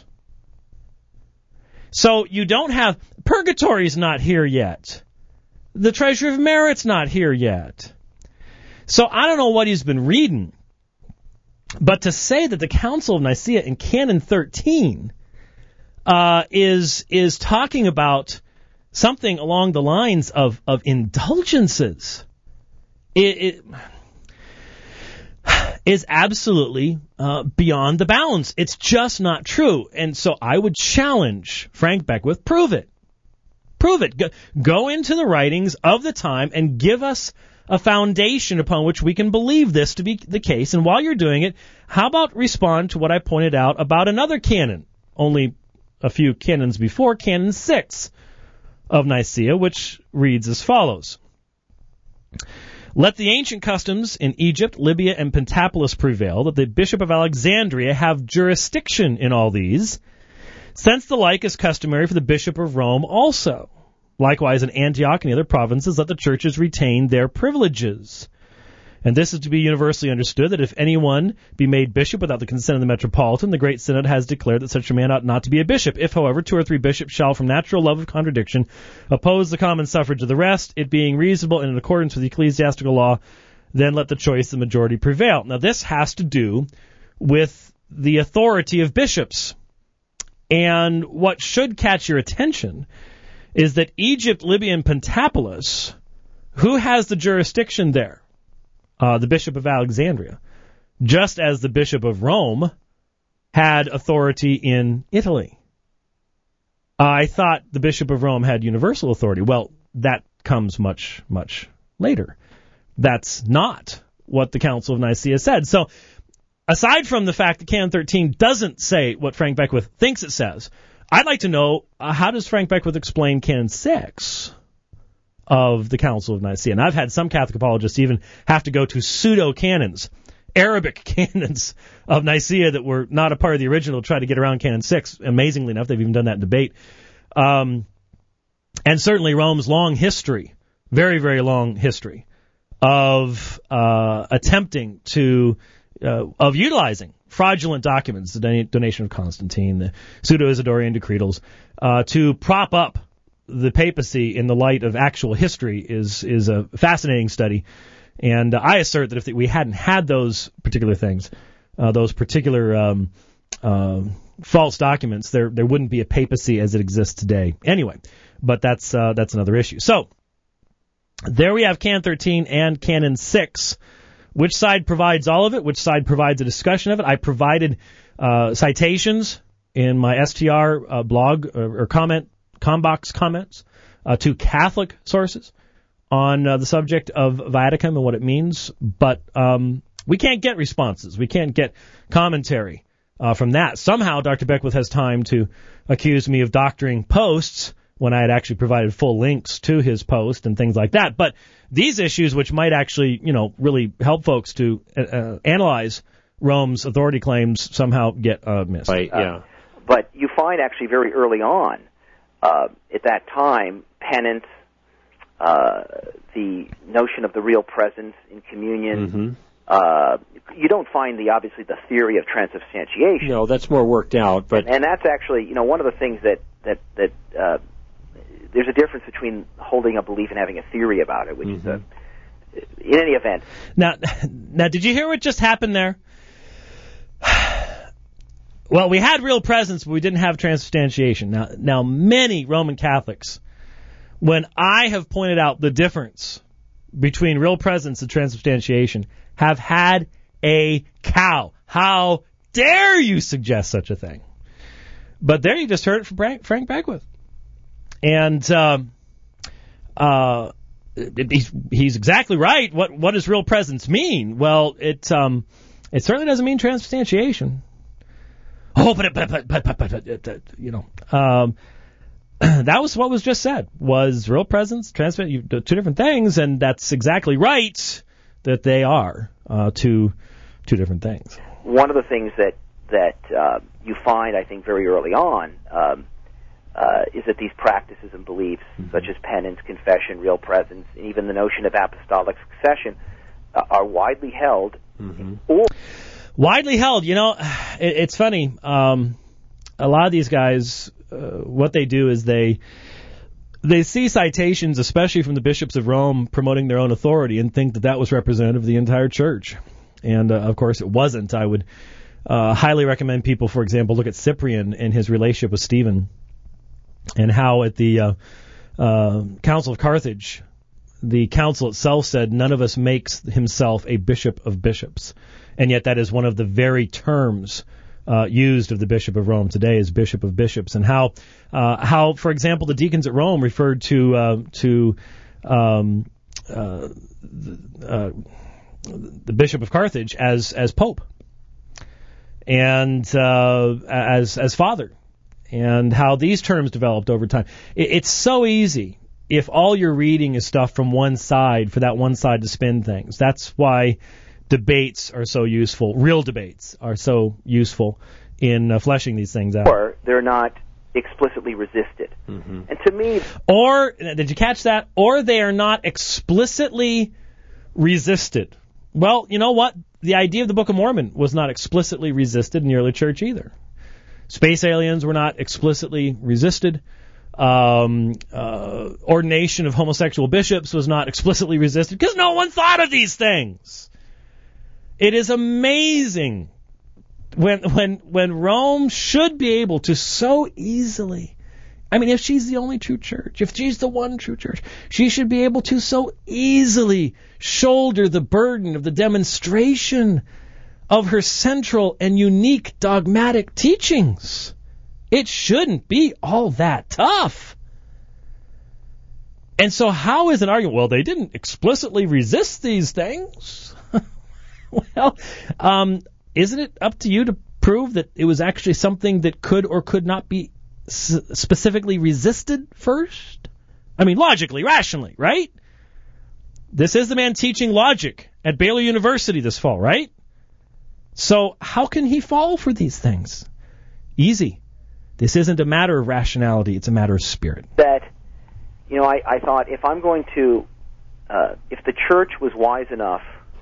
So you don't have, purgatory's not here yet. The treasury of merit's not here yet. So I don't know what he's been reading, but to say that the Council of Nicaea in Canon thirteen uh, is is talking about something along the lines of, of indulgences, it, it is absolutely uh, beyond the bounds. It's just not true. And so I would challenge Frank Beckwith, prove it. Prove it. Go, go into the writings of the time and give us a foundation upon which we can believe this to be the case. And while you're doing it, how about respond to what I pointed out about another canon, only a few canons before, Canon six of Nicaea, which reads as follows. Let the ancient customs in Egypt, Libya, and Pentapolis prevail, that the Bishop of Alexandria have jurisdiction in all these, since the like is customary for the Bishop of Rome also. Likewise, in Antioch and the other provinces, let the churches retain their privileges. And this is to be universally understood, that if anyone be made bishop without the consent of the metropolitan, the great synod has declared that such a man ought not to be a bishop. If, however, two or three bishops shall, from natural love of contradiction, oppose the common suffrage of the rest, it being reasonable and in accordance with the ecclesiastical law, then let the choice of the majority prevail. Now, this has to do with the authority of bishops. And what should catch your attention is that Egypt, Libya, and Pentapolis, who has the jurisdiction there? Uh, the Bishop of Alexandria. Just as the Bishop of Rome had authority in Italy. Uh, I thought the Bishop of Rome had universal authority. Well, that comes much, much later. That's not what the Council of Nicaea said. So, aside from the fact that Canon thirteen doesn't say what Frank Beckwith thinks it says, I'd like to know, uh, how does Frank Beckwith explain Canon six of the Council of Nicaea? And I've had some Catholic apologists even have to go to pseudo-canons, Arabic canons of Nicaea that were not a part of the original to try to get around Canon six. Amazingly enough, they've even done that in debate. Um, and certainly Rome's long history, very, very long history, of uh, attempting to, uh, of utilizing fraudulent documents, the don- donation of Constantine, the pseudo-Isidorian decretals, uh, to prop up the papacy in the light of actual history is is a fascinating study. And uh, I assert that if we hadn't had those particular things, uh, those particular um, uh, false documents, there there wouldn't be a papacy as it exists today. Anyway, but that's uh, that's another issue. So there we have Canon thirteen and Canon six. Which side provides all of it? Which side provides a discussion of it? I provided uh, citations in my S T R uh, blog or, or comment, Combox comments uh, to Catholic sources on uh, the subject of Viaticum and what it means. But um, we can't get responses. We can't get commentary uh, from that. Somehow Doctor Beckwith has time to accuse me of doctoring posts when I had actually provided full links to his post and things like that. But these issues, which might actually, you know, really help folks to uh, analyze Rome's authority claims, somehow get uh, missed. Right, yeah. Uh, but you find actually very early on, uh, at that time, penance, uh, the notion of the real presence in communion. Mm-hmm. Uh, you don't find the obviously the theory of transubstantiation. No, that's more worked out. But and, and that's actually, you know, one of the things that that that uh, there's a difference between holding a belief and having a theory about it, which mm-hmm. is a, in any event. Now, now, did you hear what just happened there? Well, we had real presence, but we didn't have transubstantiation. Now, now, many Roman Catholics, when I have pointed out the difference between real presence and transubstantiation, have had a cow. How dare you suggest such a thing? But there you just heard it from Frank Beckwith. And um, uh, he's, he's exactly right. What what does real presence mean? Well, it um, it certainly doesn't mean transubstantiation. Oh, but, but, but, but, but, but, but you know, um, that was what was just said, was real presence, transubstantiation, two different things, and that's exactly right that they are uh, two two different things. One of the things that, that uh, you find, I think, very early on um, uh, is that these practices and beliefs, mm-hmm. such as penance, confession, real presence, and even the notion of apostolic succession, uh, are widely held. Mm-hmm. Or Widely held. You know, it, it's funny. Um, a lot of these guys, uh, what they do is they they see citations, especially from the bishops of Rome, promoting their own authority and think that that was representative of the entire church. And, uh, of course, it wasn't. I would uh, highly recommend people, for example, look at Cyprian and his relationship with Stephen and how at the uh, uh, Council of Carthage, the council itself said none of us makes himself a bishop of bishops. And yet that is one of the very terms uh, used of the Bishop of Rome today is Bishop of Bishops. And how, uh, how, for example, the deacons at Rome referred to uh, to um, uh, uh, the Bishop of Carthage as as Pope and uh, as as Father, and how these terms developed over time. It, it's so easy if all you're reading is stuff from one side for that one side to spin things. That's why debates are so useful. Real debates are so useful in uh, fleshing these things out. Or they're not explicitly resisted. Mm-hmm. And to me... Or, did you catch that? Or they are not explicitly resisted. Well, you know what? The idea of the Book of Mormon was not explicitly resisted in the early church either. Space aliens were not explicitly resisted. Um, uh, ordination of homosexual bishops was not explicitly resisted because no one thought of these things. It is amazing when when when Rome should be able to so easily, I mean, if she's the only true church, if she's the one true church, she should be able to so easily shoulder the burden of the demonstration of her central and unique dogmatic teachings. It shouldn't be all that tough. And so how is an argument, well, they didn't explicitly resist these things? Well, um, isn't it up to you to prove that it was actually something that could or could not be s- specifically resisted first? I mean, logically, rationally, right? This is the man teaching logic at Baylor University this fall, right? So how can he fall for these things? Easy. This isn't a matter of rationality. It's a matter of spirit. That, you know, I, I thought if I'm going to, uh, if the church was wise enough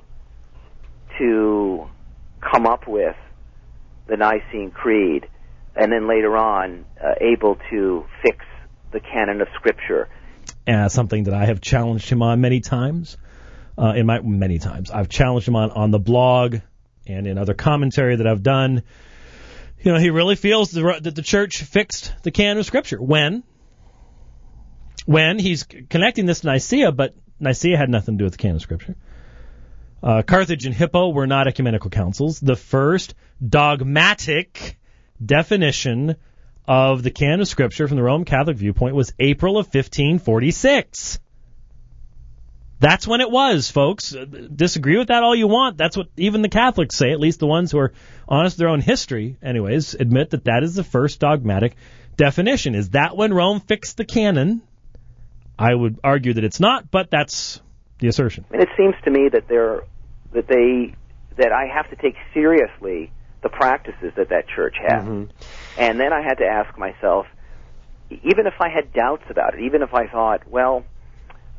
to come up with the Nicene Creed, and then later on uh, able to fix the canon of Scripture. Uh, something that I have challenged him on many times. Uh, in my many times, I've challenged him on, on the blog and in other commentary that I've done. You know, he really feels the, that the church fixed the canon of Scripture. When? When he's connecting this to Nicaea, but Nicaea had nothing to do with the canon of Scripture. Uh, Carthage and Hippo were not ecumenical councils. The first dogmatic definition of the canon of Scripture from the Roman Catholic viewpoint was April of fifteen forty-six. That's when it was, folks. Disagree with that all you want. That's what even the Catholics say, at least the ones who are honest with their own history, anyways, admit that that is the first dogmatic definition. Is that when Rome fixed the canon? I would argue that it's not, but that's the assertion. And it seems to me that there, that they, that I have to take seriously the practices that that church has. Mm-hmm. And then I had to ask myself, even if I had doubts about it, even if I thought, well,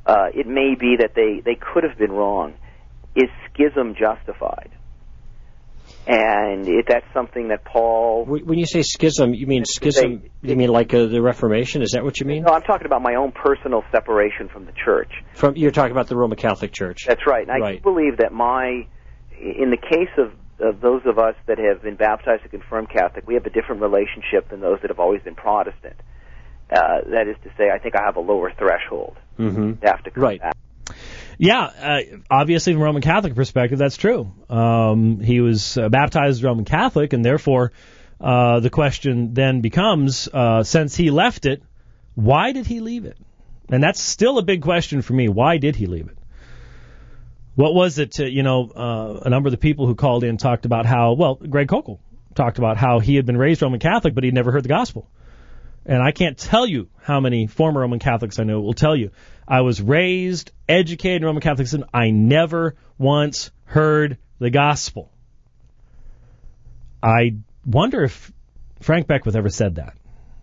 uh, it may be that they, they could have been wrong. Is schism justified? And it, that's something that Paul... When you say schism, you mean schism, they, you mean like uh, the Reformation? Is that what you mean? No, I'm talking about my own personal separation from the church. From You're talking about the Roman Catholic Church. That's right. And right. I do believe that my... In the case of, of those of us that have been baptized and confirmed Catholic, we have a different relationship than those that have always been Protestant. Uh, that is to say, I think I have a lower threshold mm-hmm. to have to come right. back. Yeah, uh, obviously from a Roman Catholic perspective, that's true. Um, he was uh, baptized as Roman Catholic, and therefore uh, the question then becomes, uh, since he left it, why did he leave it? And that's still a big question for me. Why did he leave it? What was it, to, you know, uh, a number of the people who called in talked about how, well, Greg Kokel talked about how he had been raised Roman Catholic, but he'd never heard the gospel. And I can't tell you how many former Roman Catholics I know will tell you, I was raised, educated in Roman Catholicism. I never once heard the gospel. I wonder if Frank Beckwith ever said that.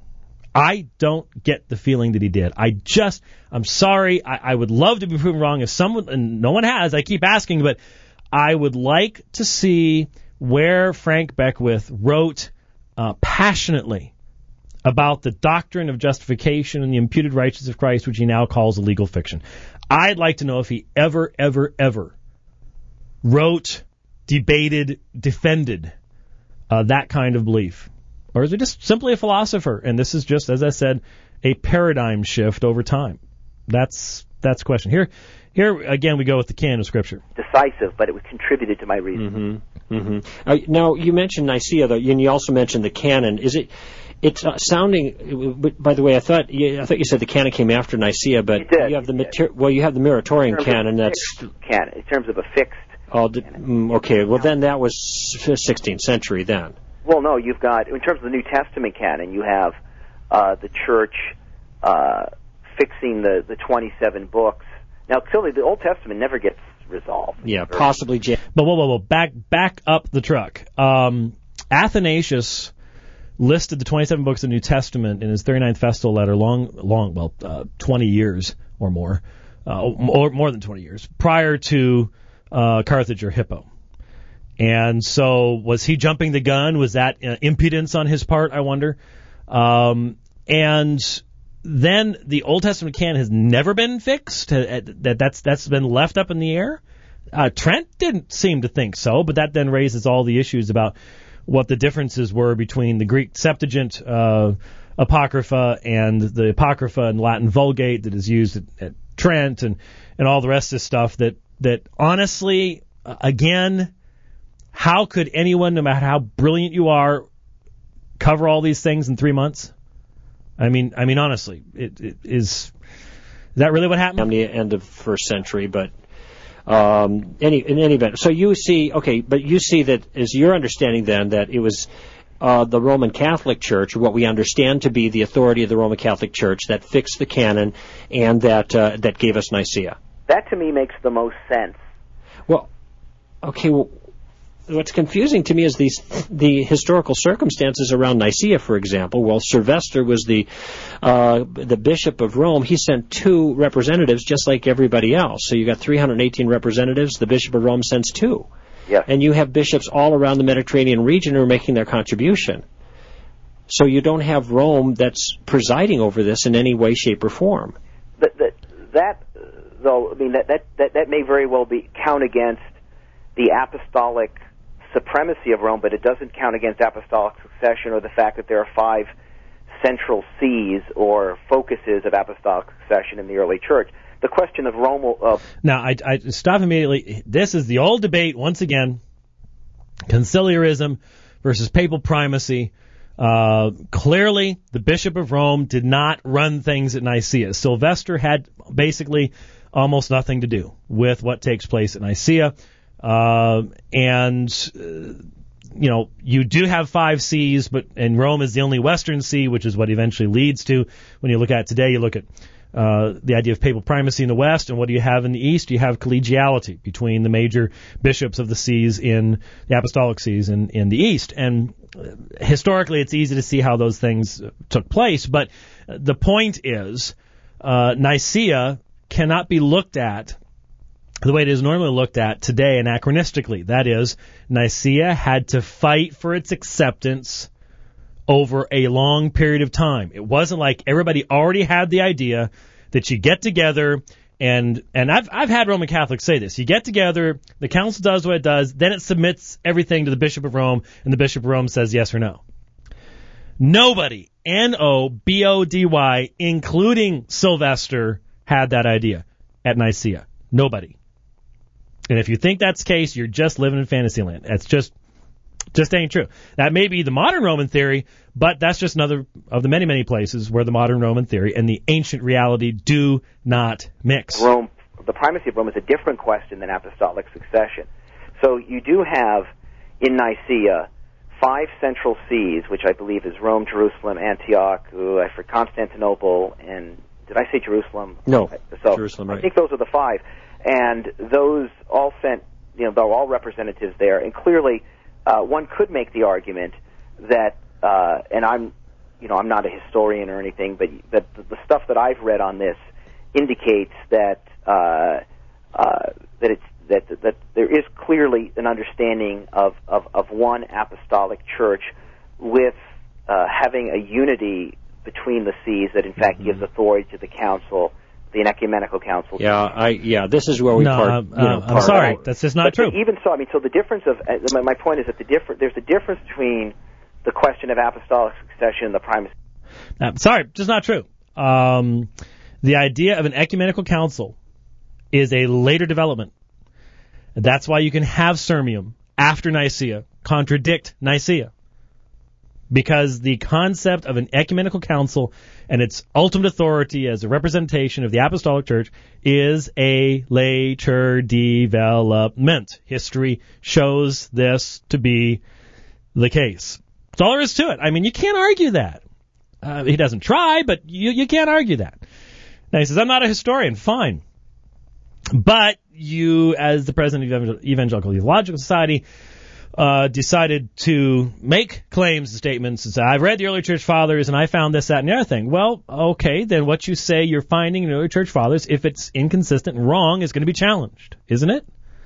I don't get the feeling that he did. I just, I'm sorry. I, I would love to be proven wrong. If someone, and no one has, I keep asking, but I would like to see where Frank Beckwith wrote uh, passionately about the doctrine of justification and the imputed righteousness of Christ, which he now calls a legal fiction. I'd like to know if he ever, ever, ever wrote, debated, defended uh, that kind of belief. Or is he just simply a philosopher? And this is just, as I said, a paradigm shift over time. That's that's the question. Here, here again, we go with the canon of Scripture. Decisive, but it was contributed to my reason. Mm-hmm. Mm-hmm. Uh, now, you mentioned Nicaea, though, and you also mentioned the canon. Is it... It's uh, sounding. By the way, I thought you, I thought you said the canon came after Nicaea, but did, you have the mater- well, you have the Muratorian canon. That's canon in terms of a fixed. Oh, did, mm, okay. Well, then that was sixteenth century. Then. Well, no, you've got in terms of the New Testament canon, you have uh, the church uh, fixing the the twenty-seven books. Now, clearly, the Old Testament never gets resolved. Yeah, possibly. Jan- but whoa, whoa, whoa! Back back up the truck. Um, Athanasius listed the twenty-seven books of the New Testament in his thirty-ninth Festal letter, long, long, well, uh, twenty years or more, uh, or more than twenty years, prior to uh, Carthage or Hippo. And so was he jumping the gun? Was that uh, impudence on his part, I wonder? Um, and then the Old Testament canon has never been fixed? That that's That's been left up in the air? Uh, Trent didn't seem to think so, but that then raises all the issues about what the differences were between the Greek Septuagint uh, Apocrypha and the Apocrypha and Latin Vulgate that is used at, at Trent and, and all the rest of this stuff that, that honestly, uh, again, how could anyone, no matter how brilliant you are, cover all these things in three months? I mean, I mean, honestly, it, it is, is that really what happened? At the end of first century, but Um, any, in any event, so you see, okay, but you see that as your understanding then that it was uh, the Roman Catholic Church, what we understand to be the authority of the Roman Catholic Church, that fixed the canon and that uh, that gave us Nicaea. That to me makes the most sense. Well, okay, well, what's confusing to me is these the historical circumstances around Nicaea, for example. Well, Sylvester was the uh, the Bishop of Rome. He sent two representatives, just like everybody else. So you got three hundred eighteen representatives. The Bishop of Rome sends two. Yes. And you have bishops all around the Mediterranean region who are making their contribution. So you don't have Rome that's presiding over this in any way, shape, or form. But that, that though, I mean, that, that, that, that may very well be count against the apostolic supremacy of Rome, but it doesn't count against apostolic succession or the fact that there are five central sees or focuses of apostolic succession in the early church. The question of Rome... Uh, now, I, I stop immediately. This is the old debate, once again, conciliarism versus papal primacy. Uh, clearly, the Bishop of Rome did not run things at Nicaea. Sylvester had basically almost nothing to do with what takes place at Nicaea. Uh, and, uh, you know, you do have five sees, but and Rome is the only Western see, which is what eventually leads to, when you look at it today, you look at uh, the idea of papal primacy in the West, and what do you have in the East? You have collegiality between the major bishops of the sees in the apostolic sees in, in the East. And uh, historically, it's easy to see how those things took place, but the point is, uh, Nicaea cannot be looked at the way it is normally looked at today anachronistically. That is, Nicaea had to fight for its acceptance over a long period of time. It wasn't like everybody already had the idea that you get together and and I've I've had Roman Catholics say this. You get together, the council does what it does, then it submits everything to the Bishop of Rome, and the Bishop of Rome says yes or no. Nobody, N O B O D Y, including Sylvester, had that idea at Nicaea. Nobody. And if you think that's the case, you're just living in fantasy land. That's just just ain't true. That may be the modern Roman theory, but that's just another of the many, many places where the modern Roman theory and the ancient reality do not mix. Rome, the primacy of Rome is a different question than apostolic succession. So you do have in Nicaea five central sees, which I believe is Rome, Jerusalem, Antioch, ooh, I forget, Constantinople, and did I say Jerusalem? No, so Jerusalem, right. I think those are the five. And those all sent, you know, they're all representatives there. And clearly, uh, one could make the argument that, uh, and I'm, you know, I'm not a historian or anything, but that the stuff that I've read on this indicates that uh, uh, that it's that that there is clearly an understanding of of, of one apostolic church with uh, having a unity between the sees that in fact mm-hmm. gives authority to the council, the ecumenical council. Yeah, I yeah, this is where we no, part. Uh, you know, I'm part sorry, out. that's just not but true. Even so, I mean, so the difference of uh, my, my point is that the different there's a difference between the question of apostolic succession and the primacy. Uh, sorry, just not true. Um, the idea of an ecumenical council is a later development. That's why you can have Sirmium after Nicaea contradict Nicaea. Because the concept of an ecumenical council and its ultimate authority as a representation of the apostolic church is a later development. History shows this to be the case. That's all there is to it. I mean, you can't argue that. Uh, he doesn't try, but you, you can't argue that. Now he says, I'm not a historian. Fine. But you, as the president of Evangelical Theological Society, uh, decided to make claims and statements and say, I've read the early church fathers and I found this, that, and the other thing. Well, okay, then what you say you're finding in the early church fathers, if it's inconsistent and wrong, is going to be challenged, isn't it?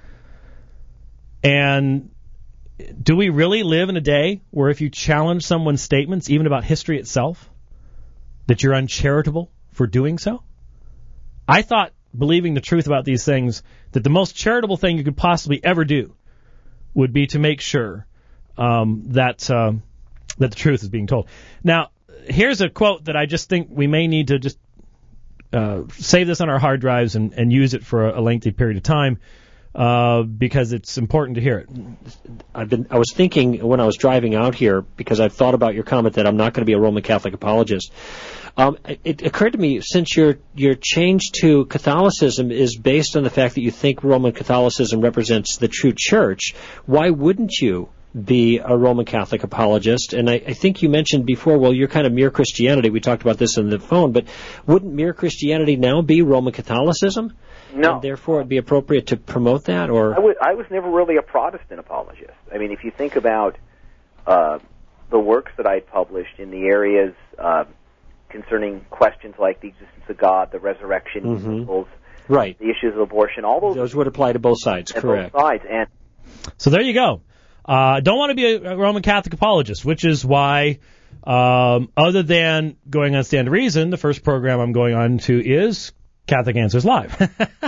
And do we really live in a day where if you challenge someone's statements, even about history itself, that you're uncharitable for doing so? I thought, believing the truth about these things, that the most charitable thing you could possibly ever do would be to make sure um, that uh, that the truth is being told. Now, here's a quote that I just think we may need to just uh, save this on our hard drives and, and use it for a, a lengthy period of time uh, because it's important to hear it. I've been. I was thinking when I was driving out here, because I've thought about your comment that I'm not going to be a Roman Catholic apologist. Um, it occurred to me, since your your change to Catholicism is based on the fact that you think Roman Catholicism represents the true church, why wouldn't you be a Roman Catholic apologist? And I, I think you mentioned before, well, you're kind of mere Christianity. We talked about this on the phone, but wouldn't mere Christianity now be Roman Catholicism? No. And therefore, it'd be appropriate to promote that? Or I, w- I was never really a Protestant apologist. I mean, if you think about uh, the works that I published in the areas uh, concerning questions like the existence of God, the resurrection, mm-hmm. miracles, right. the issues of abortion, all those... Those would apply to both sides, correct. Both sides. And so there you go. I uh, don't want to be a, a Roman Catholic apologist, which is why, um, other than going on Stand to Reason, the first program I'm going on to is Catholic Answers Live.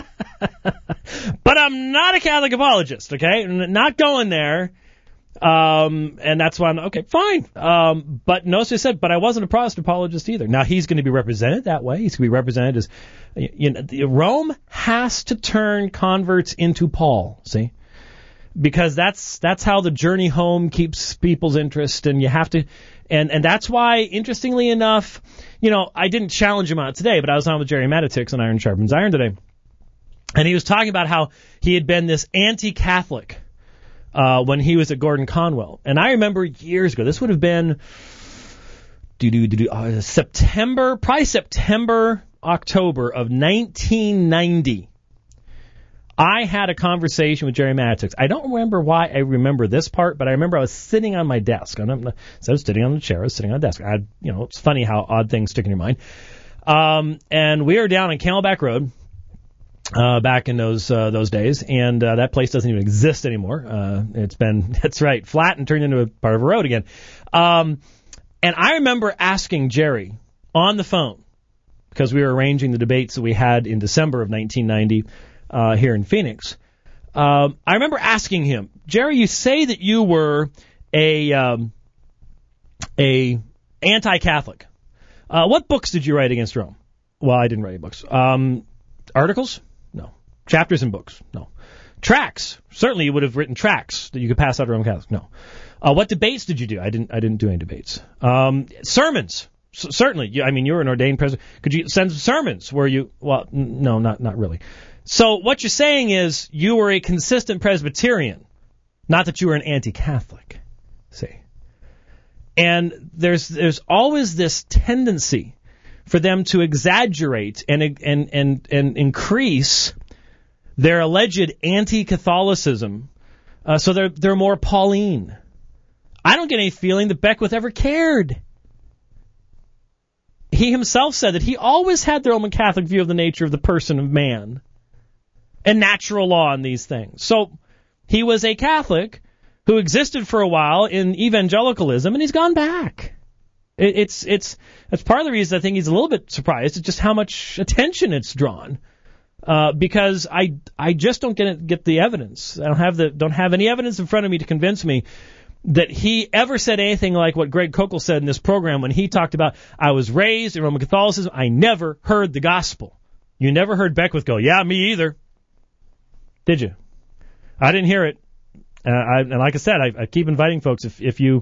But I'm not a Catholic apologist, okay? Not going there. Um, and that's why I'm, okay, fine. Um, but notice I said, but I wasn't a Protestant apologist either. Now he's going to be represented that way. He's going to be represented as, you know, Rome has to turn converts into Paul, see? Because that's, that's how the journey home keeps people's interest, and you have to, and, and that's why, interestingly enough, you know, I didn't challenge him on it today, but I was on with Jerry Matitix on Iron Sharpens Iron today. And he was talking about how he had been this anti-Catholic Uh, when he was at Gordon Conwell. And I remember years ago, this would have been uh, September, probably September, October of nineteen ninety. I had a conversation with Jerry Matitix. I don't remember why I remember this part, but I remember I was sitting on my desk. I'm not, so I was sitting on the chair, I was sitting on the desk. I, you know, it's funny how odd things stick in your mind. Um, and we were down on Camelback Road, uh, back in those uh, those days, and uh, that place doesn't even exist anymore. Uh, it's been, that's right, flat and turned into a part of a road again. Um, and I remember asking Jerry on the phone, because we were arranging the debates that we had in December of nineteen ninety uh, here in Phoenix. Um, I remember asking him, Jerry, you say that you were a um, a anti-Catholic. Uh, what books did you write against Rome? Well, I didn't write any books. Um, articles? No. Chapters and books? No. Tracts? Certainly you would have written tracts that you could pass out to Roman Catholics. No. Uh, what debates did you do? I didn't. I didn't do any debates. Um, sermons? C- certainly. You, I mean, you're an ordained president. Could you send sermons where you? Well, n- no, not not really. So what you're saying is you were a consistent Presbyterian, not that you were an anti-Catholic. See. And there's there's always this tendency for them to exaggerate and and and and increase their alleged anti-Catholicism, uh, so they're they're more Pauline. I don't get any feeling that Beckwith ever cared. He himself said that he always had the Roman Catholic view of the nature of the person of man and natural law and these things. So he was a Catholic who existed for a while in evangelicalism, and he's gone back. It, it's it's that's part of the reason I think he's a little bit surprised at just how much attention it's drawn, uh, because I I just don't get it, get the evidence. I don't have the don't have any evidence in front of me to convince me that he ever said anything like what Greg Kokel said in this program when he talked about, I was raised in Roman Catholicism, I never heard the gospel. You never heard Beckwith go, yeah, me either. Did you? I didn't hear it. Uh, I, and like I said, I, I keep inviting folks, if, if you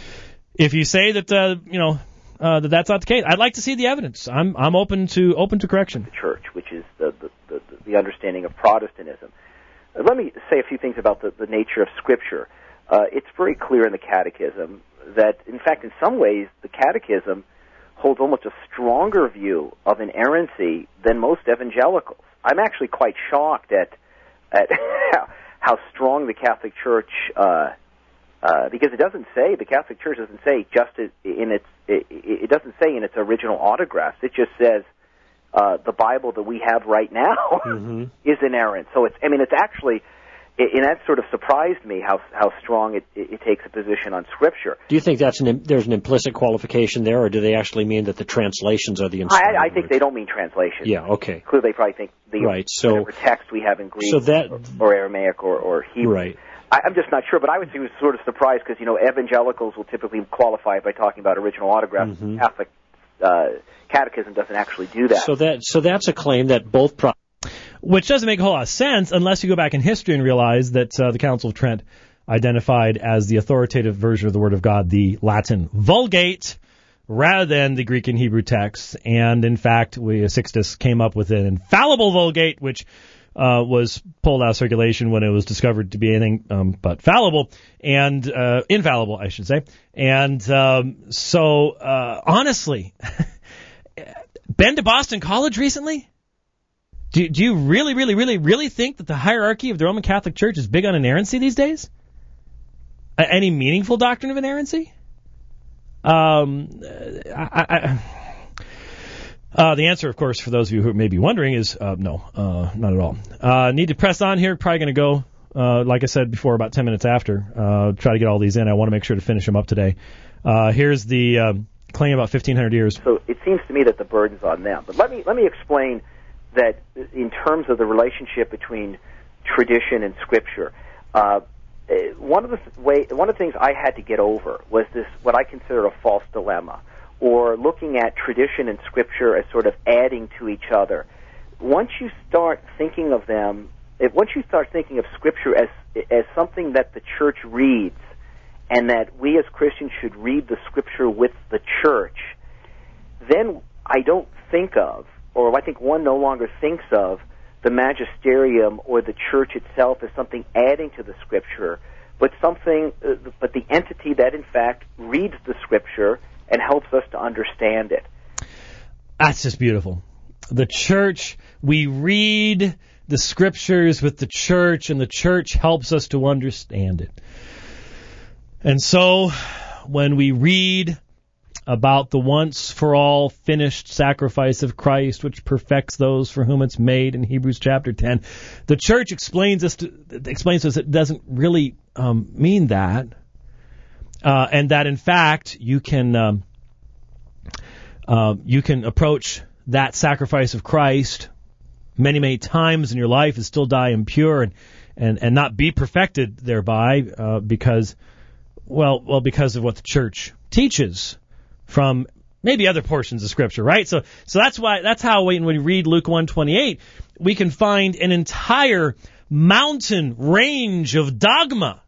if you say that, uh, you know, uh, that that's not the case, I'd like to see the evidence. I'm I'm open to open to correction. The church, which is the, the, the, the understanding of Protestantism. Uh, let me say a few things about the, the nature of Scripture. Uh, it's very clear in the Catechism that, in fact, in some ways, the Catechism holds almost a stronger view of inerrancy than most evangelicals. I'm actually quite shocked at at how, how strong the Catholic Church, uh, uh, because it doesn't say, the Catholic Church doesn't say just in its, it, it doesn't say in its original autographs. It just says uh, the Bible that we have right now mm-hmm. is inerrant. So it's, I mean, it's actually, and that sort of surprised me how how strong it, it, it takes a position on Scripture. Do you think that's an there's an implicit qualification there, or do they actually mean that the translations are the inspired I, I think they don't mean translation. Yeah, okay. Clearly, they probably think the right, so, whatever text we have in Greek so that, or, or Aramaic or, or Hebrew. Right. I, I'm just not sure, but I would say was sort of surprised because, you know, evangelicals will typically qualify by talking about original autographs. Mm-hmm. Catholic uh, Catechism doesn't actually do that. So that so that's a claim that both pro- Which doesn't make a whole lot of sense unless you go back in history and realize that uh, the Council of Trent identified as the authoritative version of the Word of God the Latin Vulgate rather than the Greek and Hebrew texts. And, in fact, we, Sixtus came up with an infallible Vulgate, which uh, was pulled out of circulation when it was discovered to be anything um, but fallible, and uh, infallible, I should say. And um, so, uh, honestly, been to Boston College recently? Do, do you really, really, really, really think that the hierarchy of the Roman Catholic Church is big on inerrancy these days? Uh, any meaningful doctrine of inerrancy? Um, I, I, uh, the answer, of course, for those of you who may be wondering, is uh, no, uh, not at all. Uh, need to press on here. Probably going to go, uh, like I said before, about ten minutes after. Uh, try to get all these in. I want to make sure to finish them up today. Uh, here's the uh, claim about fifteen hundred years. So it seems to me that the burden's on them. But let me let me explain that in terms of the relationship between tradition and Scripture, uh, one of the th- way, one of the things I had to get over was this, what I consider a false dilemma, or looking at tradition and Scripture as sort of adding to each other. Once you start thinking of them, if, once you start thinking of Scripture as as something that the Church reads, and that we as Christians should read the Scripture with the Church, then I don't think of, or I think one no longer thinks of, the magisterium or the church itself as something adding to the Scripture, but something, uh, but the entity that in fact reads the Scripture and helps us to understand it. That's just beautiful. The church, we read the Scriptures with the church, and the church helps us to understand it. And so, when we read about the once-for-all finished sacrifice of Christ, which perfects those for whom it's made in Hebrews chapter ten. The church explains us to, explains to us it doesn't really um, mean that, uh, and that in fact you can um, uh, you can approach that sacrifice of Christ many, many times in your life and still die impure and and, and not be perfected thereby uh, because well well because of what the church teaches from maybe other portions of Scripture, right? So so that's why that's how when we read Luke one twenty-eight, we can find an entire mountain range of dogma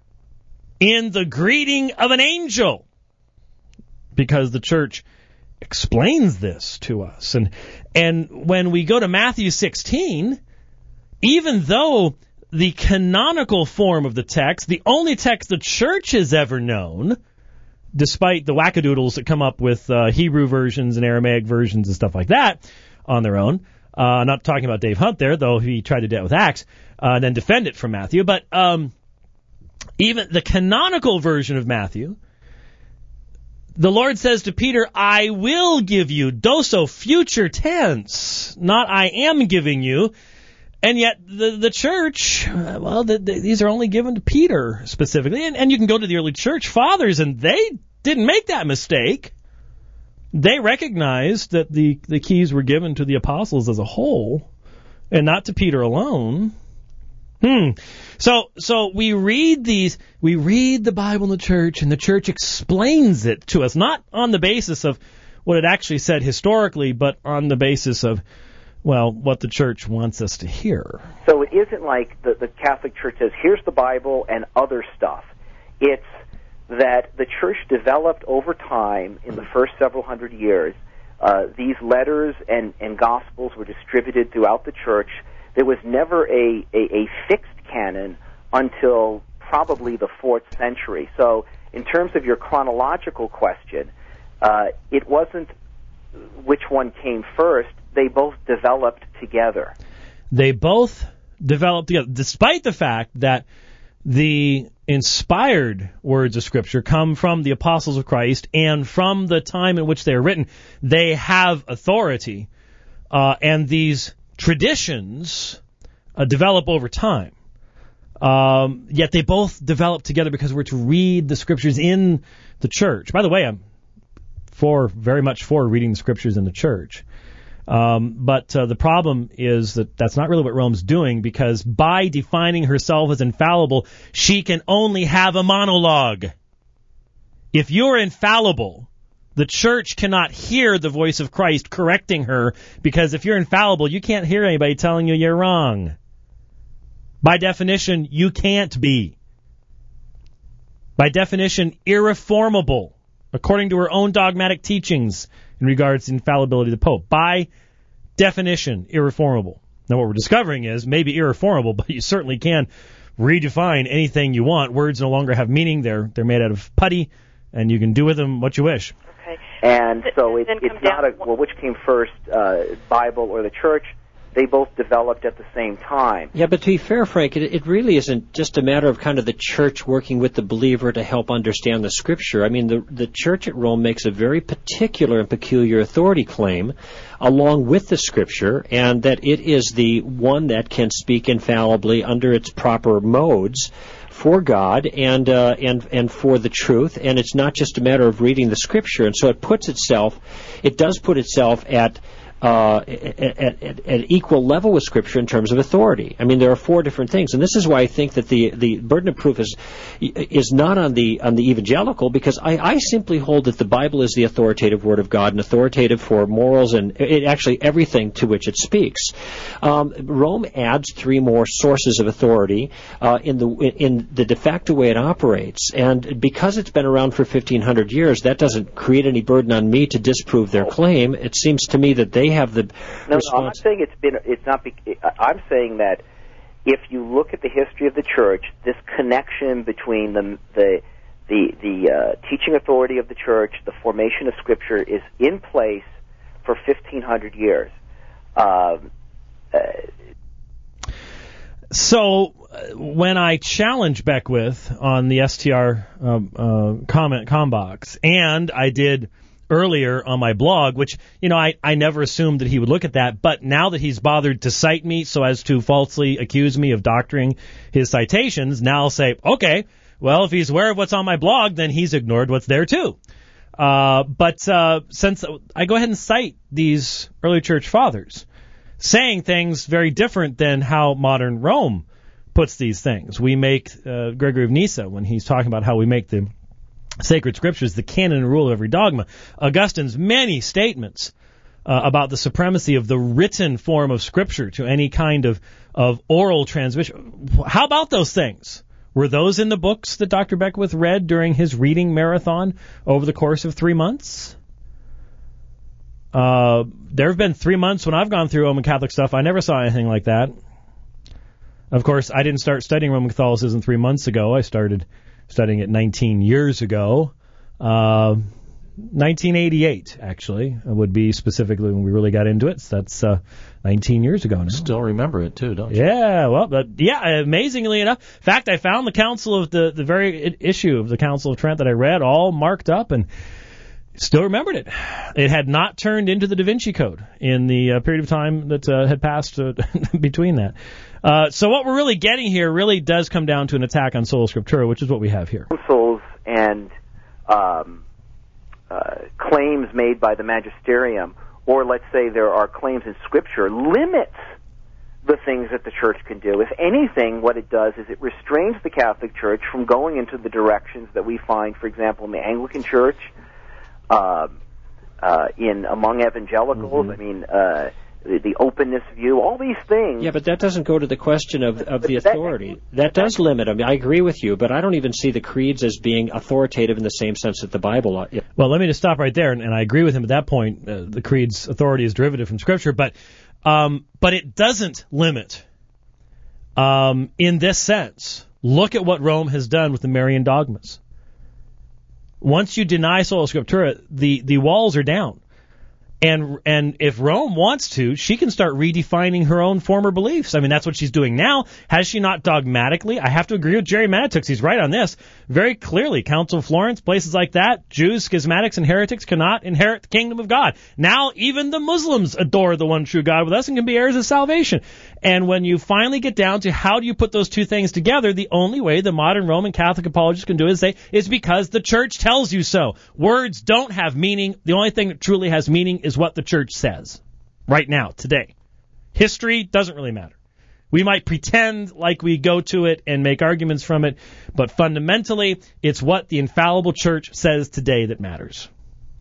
in the greeting of an angel, because the church explains this to us. And and when we go to Matthew sixteen, even though the canonical form of the text, the only text the church has ever known, despite the wackadoodles that come up with uh, Hebrew versions and Aramaic versions and stuff like that on their own. Uh, not talking about Dave Hunt there, though he tried to do it with Acts uh, and then defend it from Matthew. But um, even the canonical version of Matthew, the Lord says to Peter, I will give you, doso, future tense, not I am giving you. And yet the the church, well, the, the, these are only given to Peter specifically. And, and you can go to the early church fathers, and they didn't make that mistake. They recognized that the, the keys were given to the apostles as a whole and not to Peter alone. Hmm. So so we read these, we read the Bible in the church, and the church explains it to us, not on the basis of what it actually said historically, but on the basis of, well, what the church wants us to hear. So it isn't like the, the Catholic Church says, here's the Bible and other stuff. It's that the church developed over time in the first several hundred years. Uh, these letters and, and gospels were distributed throughout the church. There was never a, a, a fixed canon until probably the fourth century. So in terms of your chronological question, uh, it wasn't which one came first. They both developed together. They both developed together, despite the fact that the inspired words of Scripture come from the apostles of Christ, and from the time in which they are written, they have authority, uh, and these traditions uh, develop over time. Um, yet they both develop together because we're to read the Scriptures in the church. By the way, I'm for very much for reading the Scriptures in the church. Um, but uh, the problem is that that's not really what Rome's doing, because by defining herself as infallible, she can only have a monologue. If you're infallible, the church cannot hear the voice of Christ correcting her, because if you're infallible, you can't hear anybody telling you you're wrong. By definition, you can't be. By definition, irreformable, according to her own dogmatic teachings in regards to infallibility of the Pope. By definition, irreformable. Now, what we're discovering is maybe irreformable, but you certainly can redefine anything you want. Words no longer have meaning. They're they're made out of putty, and you can do with them what you wish. Okay. And so it, it's not a, well, which came first, uh, Bible or the church? They both developed at the same time. Yeah, but to be fair, Frank, it, it really isn't just a matter of kind of the church working with the believer to help understand the Scripture. I mean, the the church at Rome makes a very particular and peculiar authority claim along with the Scripture, and that it is the one that can speak infallibly under its proper modes for God and uh, and and for the truth, and it's not just a matter of reading the Scripture. And so it puts itself, it does put itself at Uh, at, at, at equal level with Scripture in terms of authority. I mean, there are four different things, and this is why I think that the, the burden of proof is is not on the on the evangelical, because I, I simply hold that the Bible is the authoritative Word of God and authoritative for morals and it, actually everything to which it speaks. Um, Rome adds three more sources of authority uh, in the in the de facto way it operates, and because it's been around for fifteen hundred years, that doesn't create any burden on me to disprove their claim. It seems to me that they have the no, response. no, I'm not saying it's been. It's not. Be, I'm saying that if you look at the history of the church, this connection between the the the, the uh, teaching authority of the church, the formation of Scripture, is in place for fifteen hundred years. Uh, uh, so when I challenged Beckwith on the S T R um, uh, comment com box, and I did earlier on my blog, which, you know, I, I never assumed that he would look at that. But now that he's bothered to cite me so as to falsely accuse me of doctoring his citations, now I'll say, okay, well, if he's aware of what's on my blog, then he's ignored what's there too. Uh, but uh, since I go ahead and cite these early church fathers, saying things very different than how modern Rome puts these things. We make, uh, Gregory of Nyssa, when he's talking about how we make the sacred scriptures the canon and rule of every dogma, Augustine's many statements uh, about the supremacy of the written form of scripture to any kind of, of oral transmission. How about those things? Were those in the books that Doctor Beckwith read during his reading marathon over the course of three months? Uh, there have been three months when I've gone through Roman Catholic stuff. I never saw anything like that. Of course, I didn't start studying Roman Catholicism three months ago. I started studying it nineteen years ago. Uh, nineteen eighty-eight, actually, would be specifically when we really got into it. So that's uh, nineteen years ago now. Still remember it, too, don't you? Yeah, well, but, yeah, amazingly enough. In fact, I found the Council of the, the very issue of the Council of Trent that I read all marked up and still remembered it. It had not turned into the Da Vinci Code in the uh, period of time that uh, had passed uh, between that. Uh, so what we're really getting here really does come down to an attack on Sola Scriptura, which is what we have here. Councils and um, uh, claims made by the magisterium, or let's say there are claims in Scripture, limits the things that the church can do. If anything, what it does is it restrains the Catholic Church from going into the directions that we find, for example, in the Anglican Church, uh, uh, in among evangelicals. Mm-hmm. I mean, uh, the, the openness view, all these things. Yeah, but that doesn't go to the question of, of the authority. That, that does limit. I mean, I agree with you, but I don't even see the creeds as being authoritative in the same sense that the Bible are. Well, let me just stop right there, and, and I agree with him at that point. Uh, the creed's authority is derivative from Scripture, but um, but it doesn't limit um, in this sense. Look at what Rome has done with the Marian dogmas. Once you deny Sola Scriptura, the, the walls are down. And and if Rome wants to, she can start redefining her own former beliefs. I mean, that's what she's doing now. Has she not dogmatically? I have to agree with Jerry Matitux. He's right on this. Very clearly, Council of Florence, places like that, Jews, schismatics, and heretics cannot inherit the kingdom of God. Now, even the Muslims adore the one true God with us and can be heirs of salvation. And when you finally get down to how do you put those two things together, the only way the modern Roman Catholic apologists can do it is say, is because the church tells you so. Words don't have meaning. The only thing that truly has meaning is what the church says right now, today. History doesn't really matter. We might pretend like we go to it and make arguments from it, but fundamentally, it's what the infallible church says today that matters.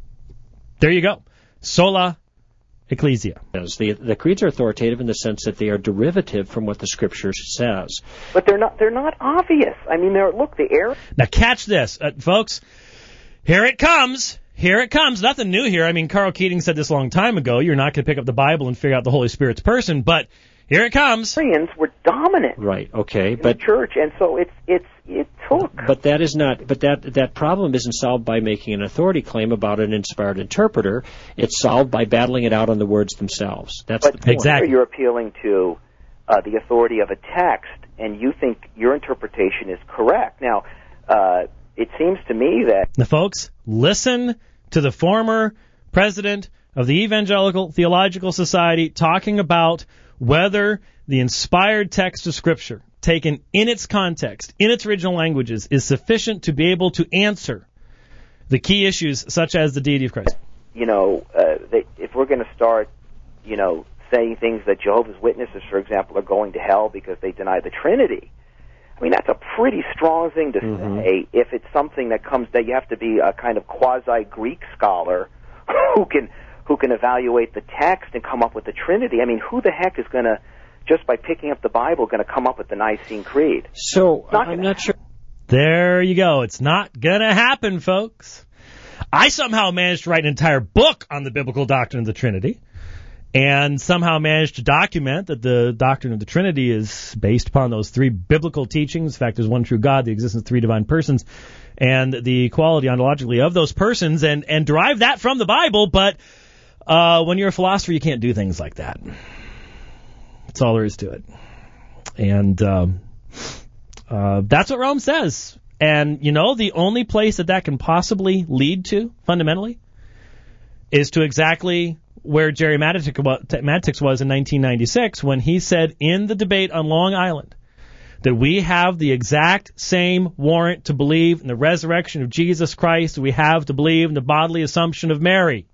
There you go. Sola Ecclesia. The, the creeds are authoritative in the sense that they are derivative from what the Scripture says. But they're not. They're not obvious. I mean, they're look the air. Now, catch this, uh, folks. Here it comes. Here it comes. Nothing new here. I mean, Carl Keating said this a long time ago. You're not going to pick up the Bible and figure out the Holy Spirit's person, but here it comes. Arians were dominant. Right. Okay. In but the church, and so it's it's it took. But that is not. But that that problem isn't solved by making an authority claim about an inspired interpreter. It's solved by battling it out on the words themselves. That's but the point. Exactly. You're appealing to uh, the authority of a text, and you think your interpretation is correct. Now, uh, it seems to me that now, folks, listen to the former president of the Evangelical Theological Society talking about whether the inspired text of Scripture, taken in its context, in its original languages, is sufficient to be able to answer the key issues such as the deity of Christ. You know, uh, they, if we're going to start, you know, saying things that Jehovah's Witnesses, for example, are going to hell because they deny the Trinity, I mean, that's a pretty strong thing to mm-hmm. say if it's something that comes that you have to be a kind of quasi-Greek scholar who can who can evaluate the text and come up with the Trinity. I mean, who the heck is going to, just by picking up the Bible, going to come up with the Nicene Creed? So, not I'm not sure. There you go. It's not going to happen, folks. I somehow managed to write an entire book on the biblical doctrine of the Trinity, and somehow managed to document that the doctrine of the Trinity is based upon those three biblical teachings. In fact, there's one true God, the existence of three divine persons, and the equality ontologically of those persons, and, and derive that from the Bible. But uh, when you're a philosopher, you can't do things like that. That's all there is to it. And uh, uh, that's what Rome says. And, you know, the only place that that can possibly lead to, fundamentally, is to exactly where Jerry Matix was in nineteen ninety-six when he said in the debate on Long Island that we have the exact same warrant to believe in the resurrection of Jesus Christ we have to believe in the bodily assumption of Mary.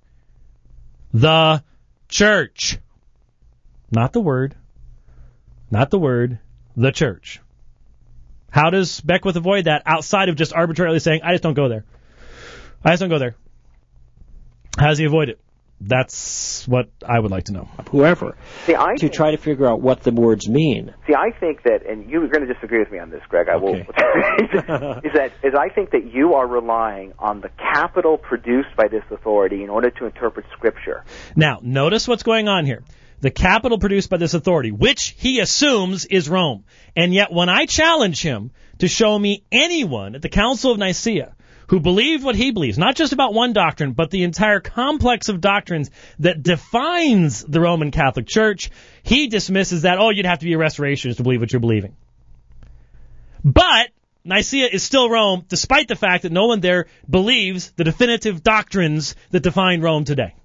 The church. Not the word. Not the word. The church. How does Beckwith avoid that outside of just arbitrarily saying, I just don't go there? I just don't go there. How does he avoid it? That's what I would like to know. Whoever. See, I to think, try to figure out what the words mean. See, I think that, and you're going to disagree with me on this, Greg, I will, Okay. is that is I think that you are relying on the capital produced by this authority in order to interpret Scripture. Now, notice what's going on here. The capital produced by this authority, which he assumes is Rome. And yet when I challenge him to show me anyone at the Council of Nicaea who believed what he believes, not just about one doctrine, but the entire complex of doctrines that defines the Roman Catholic Church, he dismisses that, oh, you'd have to be a restorationist to believe what you're believing. But Nicaea is still Rome, despite the fact that no one there believes the definitive doctrines that define Rome today.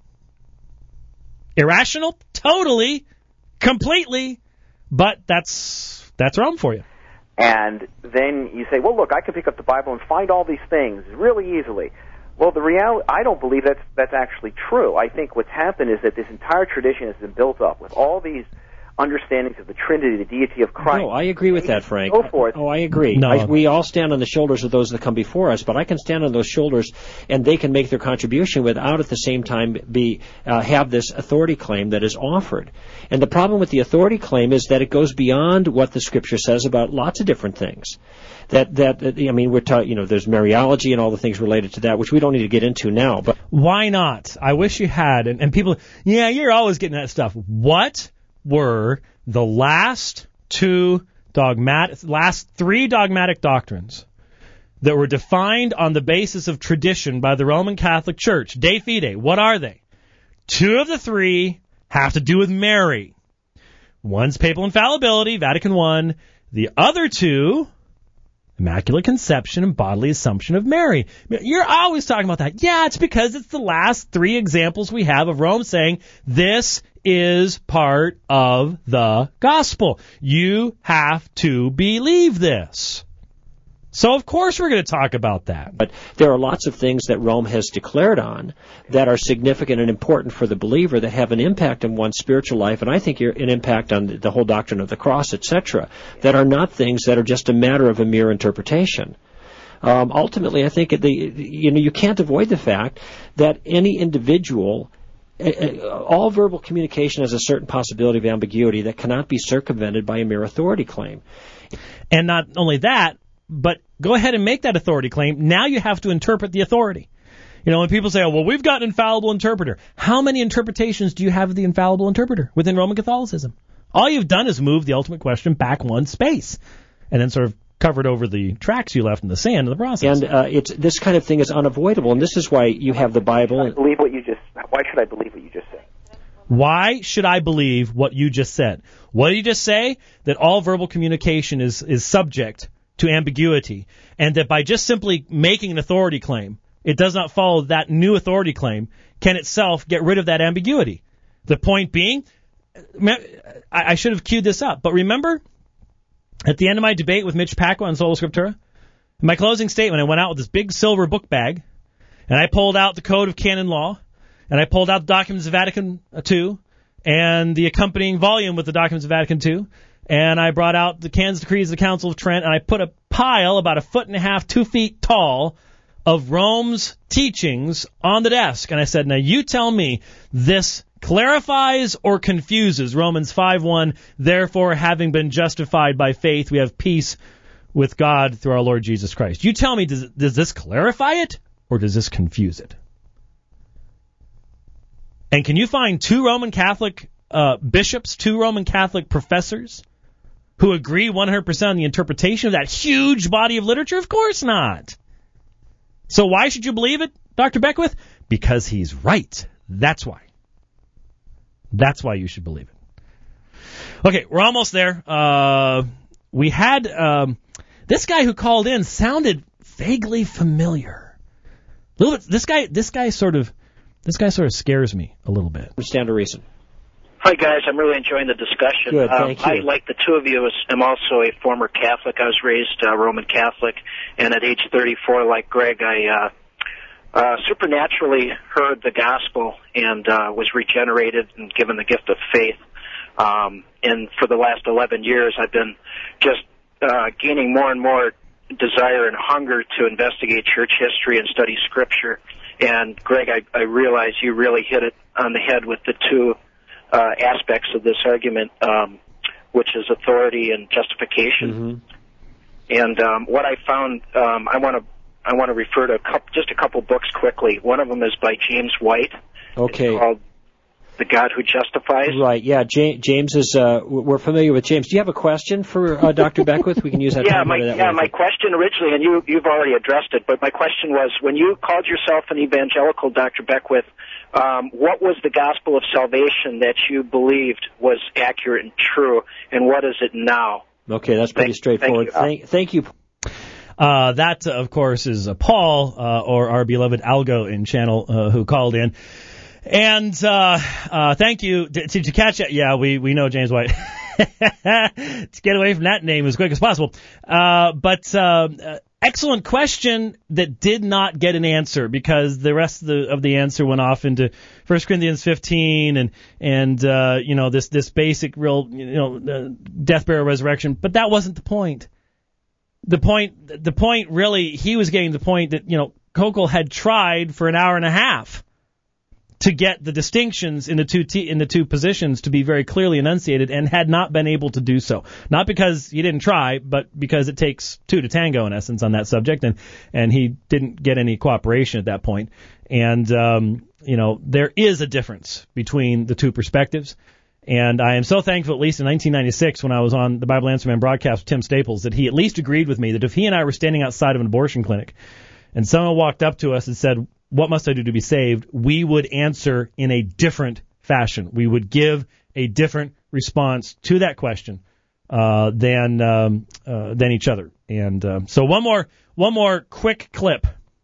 Irrational? Totally. Completely. But that's that's Rome for you. And then you say, well, look, I can pick up the Bible and find all these things really easily. Well, the reality, I don't believe that's that's actually true. I think what's happened is that this entire tradition has been built up with all these understandings of the Trinity, the deity of Christ. No, I agree with that, Frank. So forth. Oh, I agree. No. I, we all stand on the shoulders of those that come before us, but I can stand on those shoulders and they can make their contribution without at the same time be uh, have this authority claim that is offered. And the problem with the authority claim is that it goes beyond what the Scripture says about lots of different things. That that I mean, we're talking, you know, there's Mariology and all the things related to that, which we don't need to get into now. But why not? I wish you had. And, and people, yeah, you're always getting that stuff. What were the last two dogmatic, last three dogmatic doctrines that were defined on the basis of tradition by the Roman Catholic Church? De fide. What are they? Two of the three have to do with Mary. One's papal infallibility, Vatican One. The other two, Immaculate Conception and bodily assumption of Mary. You're always talking about that. Yeah, it's because it's the last three examples we have of Rome saying this is part of the gospel. You have to believe this. So, of course, we're going to talk about that. But there are lots of things that Rome has declared on that are significant and important for the believer that have an impact on one's spiritual life, and I think an impact on the whole doctrine of the cross, et cetera, that are not things that are just a matter of a mere interpretation. Um, ultimately, I think the, you know, you can't avoid the fact that any individual, all verbal communication has a certain possibility of ambiguity that cannot be circumvented by a mere authority claim. And not only that, but go ahead and make that authority claim. Now you have to interpret the authority. You know, when people say, oh, well, we've got an infallible interpreter. How many interpretations do you have of the infallible interpreter within Roman Catholicism? All you've done is move the ultimate question back one space and then sort of covered over the tracks you left in the sand in the process. And uh, it's this kind of thing is unavoidable, and this is why you have the Bible. I believe what you just. Why should I believe what you just said? Why should I believe what you just said? What did you just say? That all verbal communication is, is subject to ambiguity, and that by just simply making an authority claim, it does not follow that new authority claim can itself get rid of that ambiguity. The point being, I should have queued this up, but remember, at the end of my debate with Mitch Pacwa on Sola Scriptura, in my closing statement, I went out with this big silver book bag, and I pulled out the Code of Canon Law, and I pulled out the documents of Vatican Two, and the accompanying volume with the documents of Vatican Two, and I brought out the Canons Decrees of the Council of Trent, and I put a pile about a foot and a half, two feet tall, of Rome's teachings on the desk. And I said, now you tell me this clarifies or confuses Romans five one, therefore having been justified by faith, we have peace with God through our Lord Jesus Christ. You tell me, does, does this clarify it, or does this confuse it? And can you find two Roman Catholic uh, bishops, two Roman Catholic professors, who agree one hundred percent on the interpretation of that huge body of literature? Of course not. So why should you believe it, Doctor Beckwith? Because he's right. That's why. That's why you should believe it. Okay, we're almost there. Uh, we had um, this guy who called in sounded vaguely familiar. A little bit. This guy. This guy sort of This guy sort of scares me a little bit. Stand to reason. Hi, guys. I'm really enjoying the discussion. Good, thank um, you. I, like the two of you, am also a former Catholic. I was raised uh, Roman Catholic, and at age thirty-four, like Greg, I uh, uh, supernaturally heard the gospel and uh, was regenerated and given the gift of faith. Um, and for the last eleven years, I've been just uh, gaining more and more desire and hunger to investigate church history and study Scripture. And, Greg, I, I realize you really hit it on the head with the two uh, aspects of this argument, um, which is authority and justification. Mm-hmm. And um, what I found, um, I want to I want to refer to a couple, just a couple books quickly. One of them is by James White. Okay. It's called The God Who Justifies. Right, yeah. James, James is, uh, we're familiar with James. Do you have a question for uh, Doctor Beckwith? We can use that. yeah, my, that yeah, way. my question originally, and you, you've already addressed it, but my question was, when you called yourself an evangelical, Doctor Beckwith, um, what was the gospel of salvation that you believed was accurate and true, and what is it now? Okay, that's pretty thank, straightforward. Thank you. Thank, thank you. Uh, that, uh, of course, is uh, Paul, uh, or our beloved Algo in channel, uh, who called in. And uh, uh, thank you to, to, to catch it. Yeah, we, we know James White. To get away from that name as quick as possible. Uh, but uh, excellent question that did not get an answer, because the rest of the, of the answer went off into First Corinthians fifteen and and uh, you know this this basic real you know uh, death, burial, resurrection. But that wasn't the point. The point the point really he was getting the point that you know Kokel had tried for an hour and a half to get the distinctions in the two t- in the two positions to be very clearly enunciated, and had not been able to do so. Not because he didn't try, but because it takes two to tango, in essence, on that subject, and and he didn't get any cooperation at that point. And um, you know, there is a difference between the two perspectives. And I am so thankful, at least in nineteen ninety-six, when I was on the Bible Answer Man broadcast with Tim Staples, that he at least agreed with me that if he and I were standing outside of an abortion clinic, and someone walked up to us and said, "What must I do to be saved?" we would answer in a different fashion. We would give a different response to that question uh, than um, uh, than each other. And uh, so one more one more quick clip.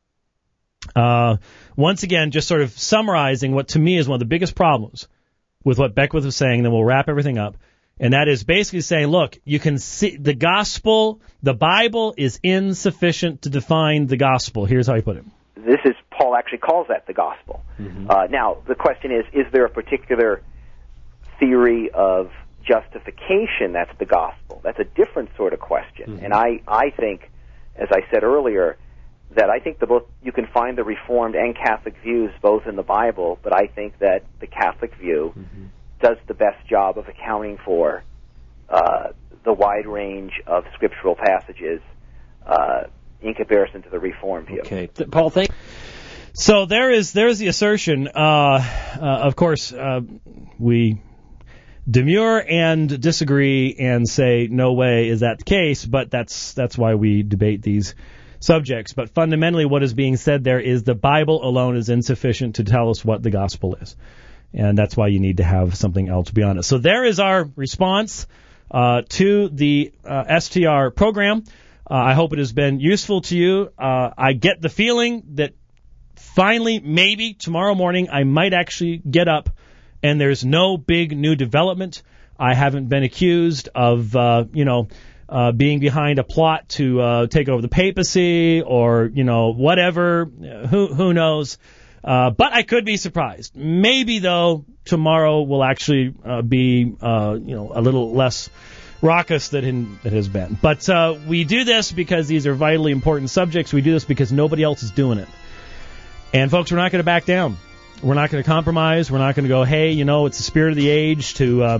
Uh, once again, just sort of summarizing what to me is one of the biggest problems with what Beckwith was saying. Then we'll wrap everything up. And that is basically saying, look, you can see the gospel, the Bible is insufficient to define the gospel. Here's how he put it. This is, Paul actually calls that the gospel. Mm-hmm. Uh, now, the question is, is there a particular theory of justification that's the gospel? That's a different sort of question. Mm-hmm. And I, I think, as I said earlier, that I think the both you can find the Reformed and Catholic views both in the Bible, but I think that the Catholic view mm-hmm. does the best job of accounting for uh, the wide range of scriptural passages uh, in comparison to the Reformed view. Okay, Paul, thank. So there is there is the assertion. Uh, uh, of course, uh, we demur and disagree and say no way is that the case, but that's that's why we debate these subjects. But fundamentally, what is being said there is the Bible alone is insufficient to tell us what the gospel is, and that's why you need to have something else beyond it. So there is our response uh, to the uh, S T R program. Uh, I hope it has been useful to you. Uh, I get the feeling that finally, maybe tomorrow morning, I might actually get up and there's no big new development. I haven't been accused of, uh, you know, uh, being behind a plot to uh, take over the papacy or, you know, whatever. Who who knows? Uh, but I could be surprised. Maybe, though, tomorrow will actually uh, be, uh, you know, a little less raucous than it has been. But uh, we do this because these are vitally important subjects. We do this because nobody else is doing it. And, folks, we're not going to back down. We're not going to compromise. We're not going to go, hey, you know, it's the spirit of the age to uh,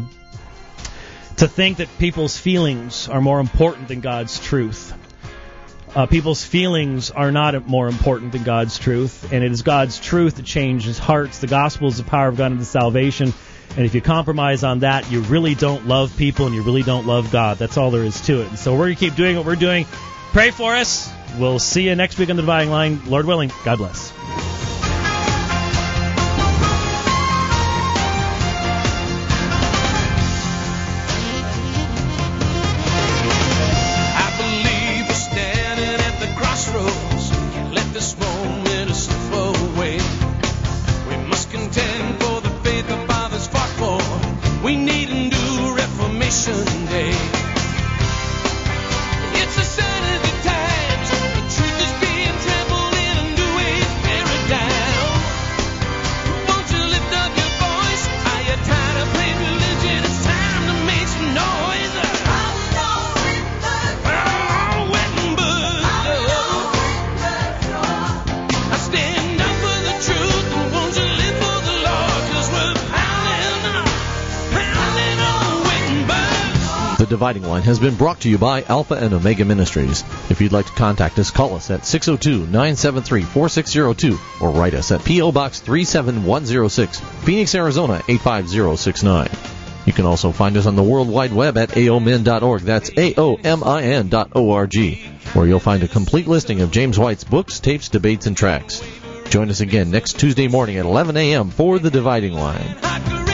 to think that people's feelings are more important than God's truth. Uh, people's feelings are not more important than God's truth, and it is God's truth that changes hearts. The gospel is the power of God unto salvation, and if you compromise on that, you really don't love people and you really don't love God. That's all there is to it. And so we're going to keep doing what we're doing. Pray for us. We'll see you next week on The Dividing Line. Lord willing, God bless. Let this moment slip away. We Dividing Line has been brought to you by Alpha and Omega Ministries. If you'd like to contact us, call us at six oh two, nine seven three, four six zero two or write us at P O. Box three seven one zero six, Phoenix, Arizona eight five zero six nine. You can also find us on the World Wide Web at A O M I N dot org. That's A O M I N dot O R G, where you'll find a complete listing of James White's books, tapes, debates, and tracks. Join us again next Tuesday morning at eleven a.m. for The Dividing Line.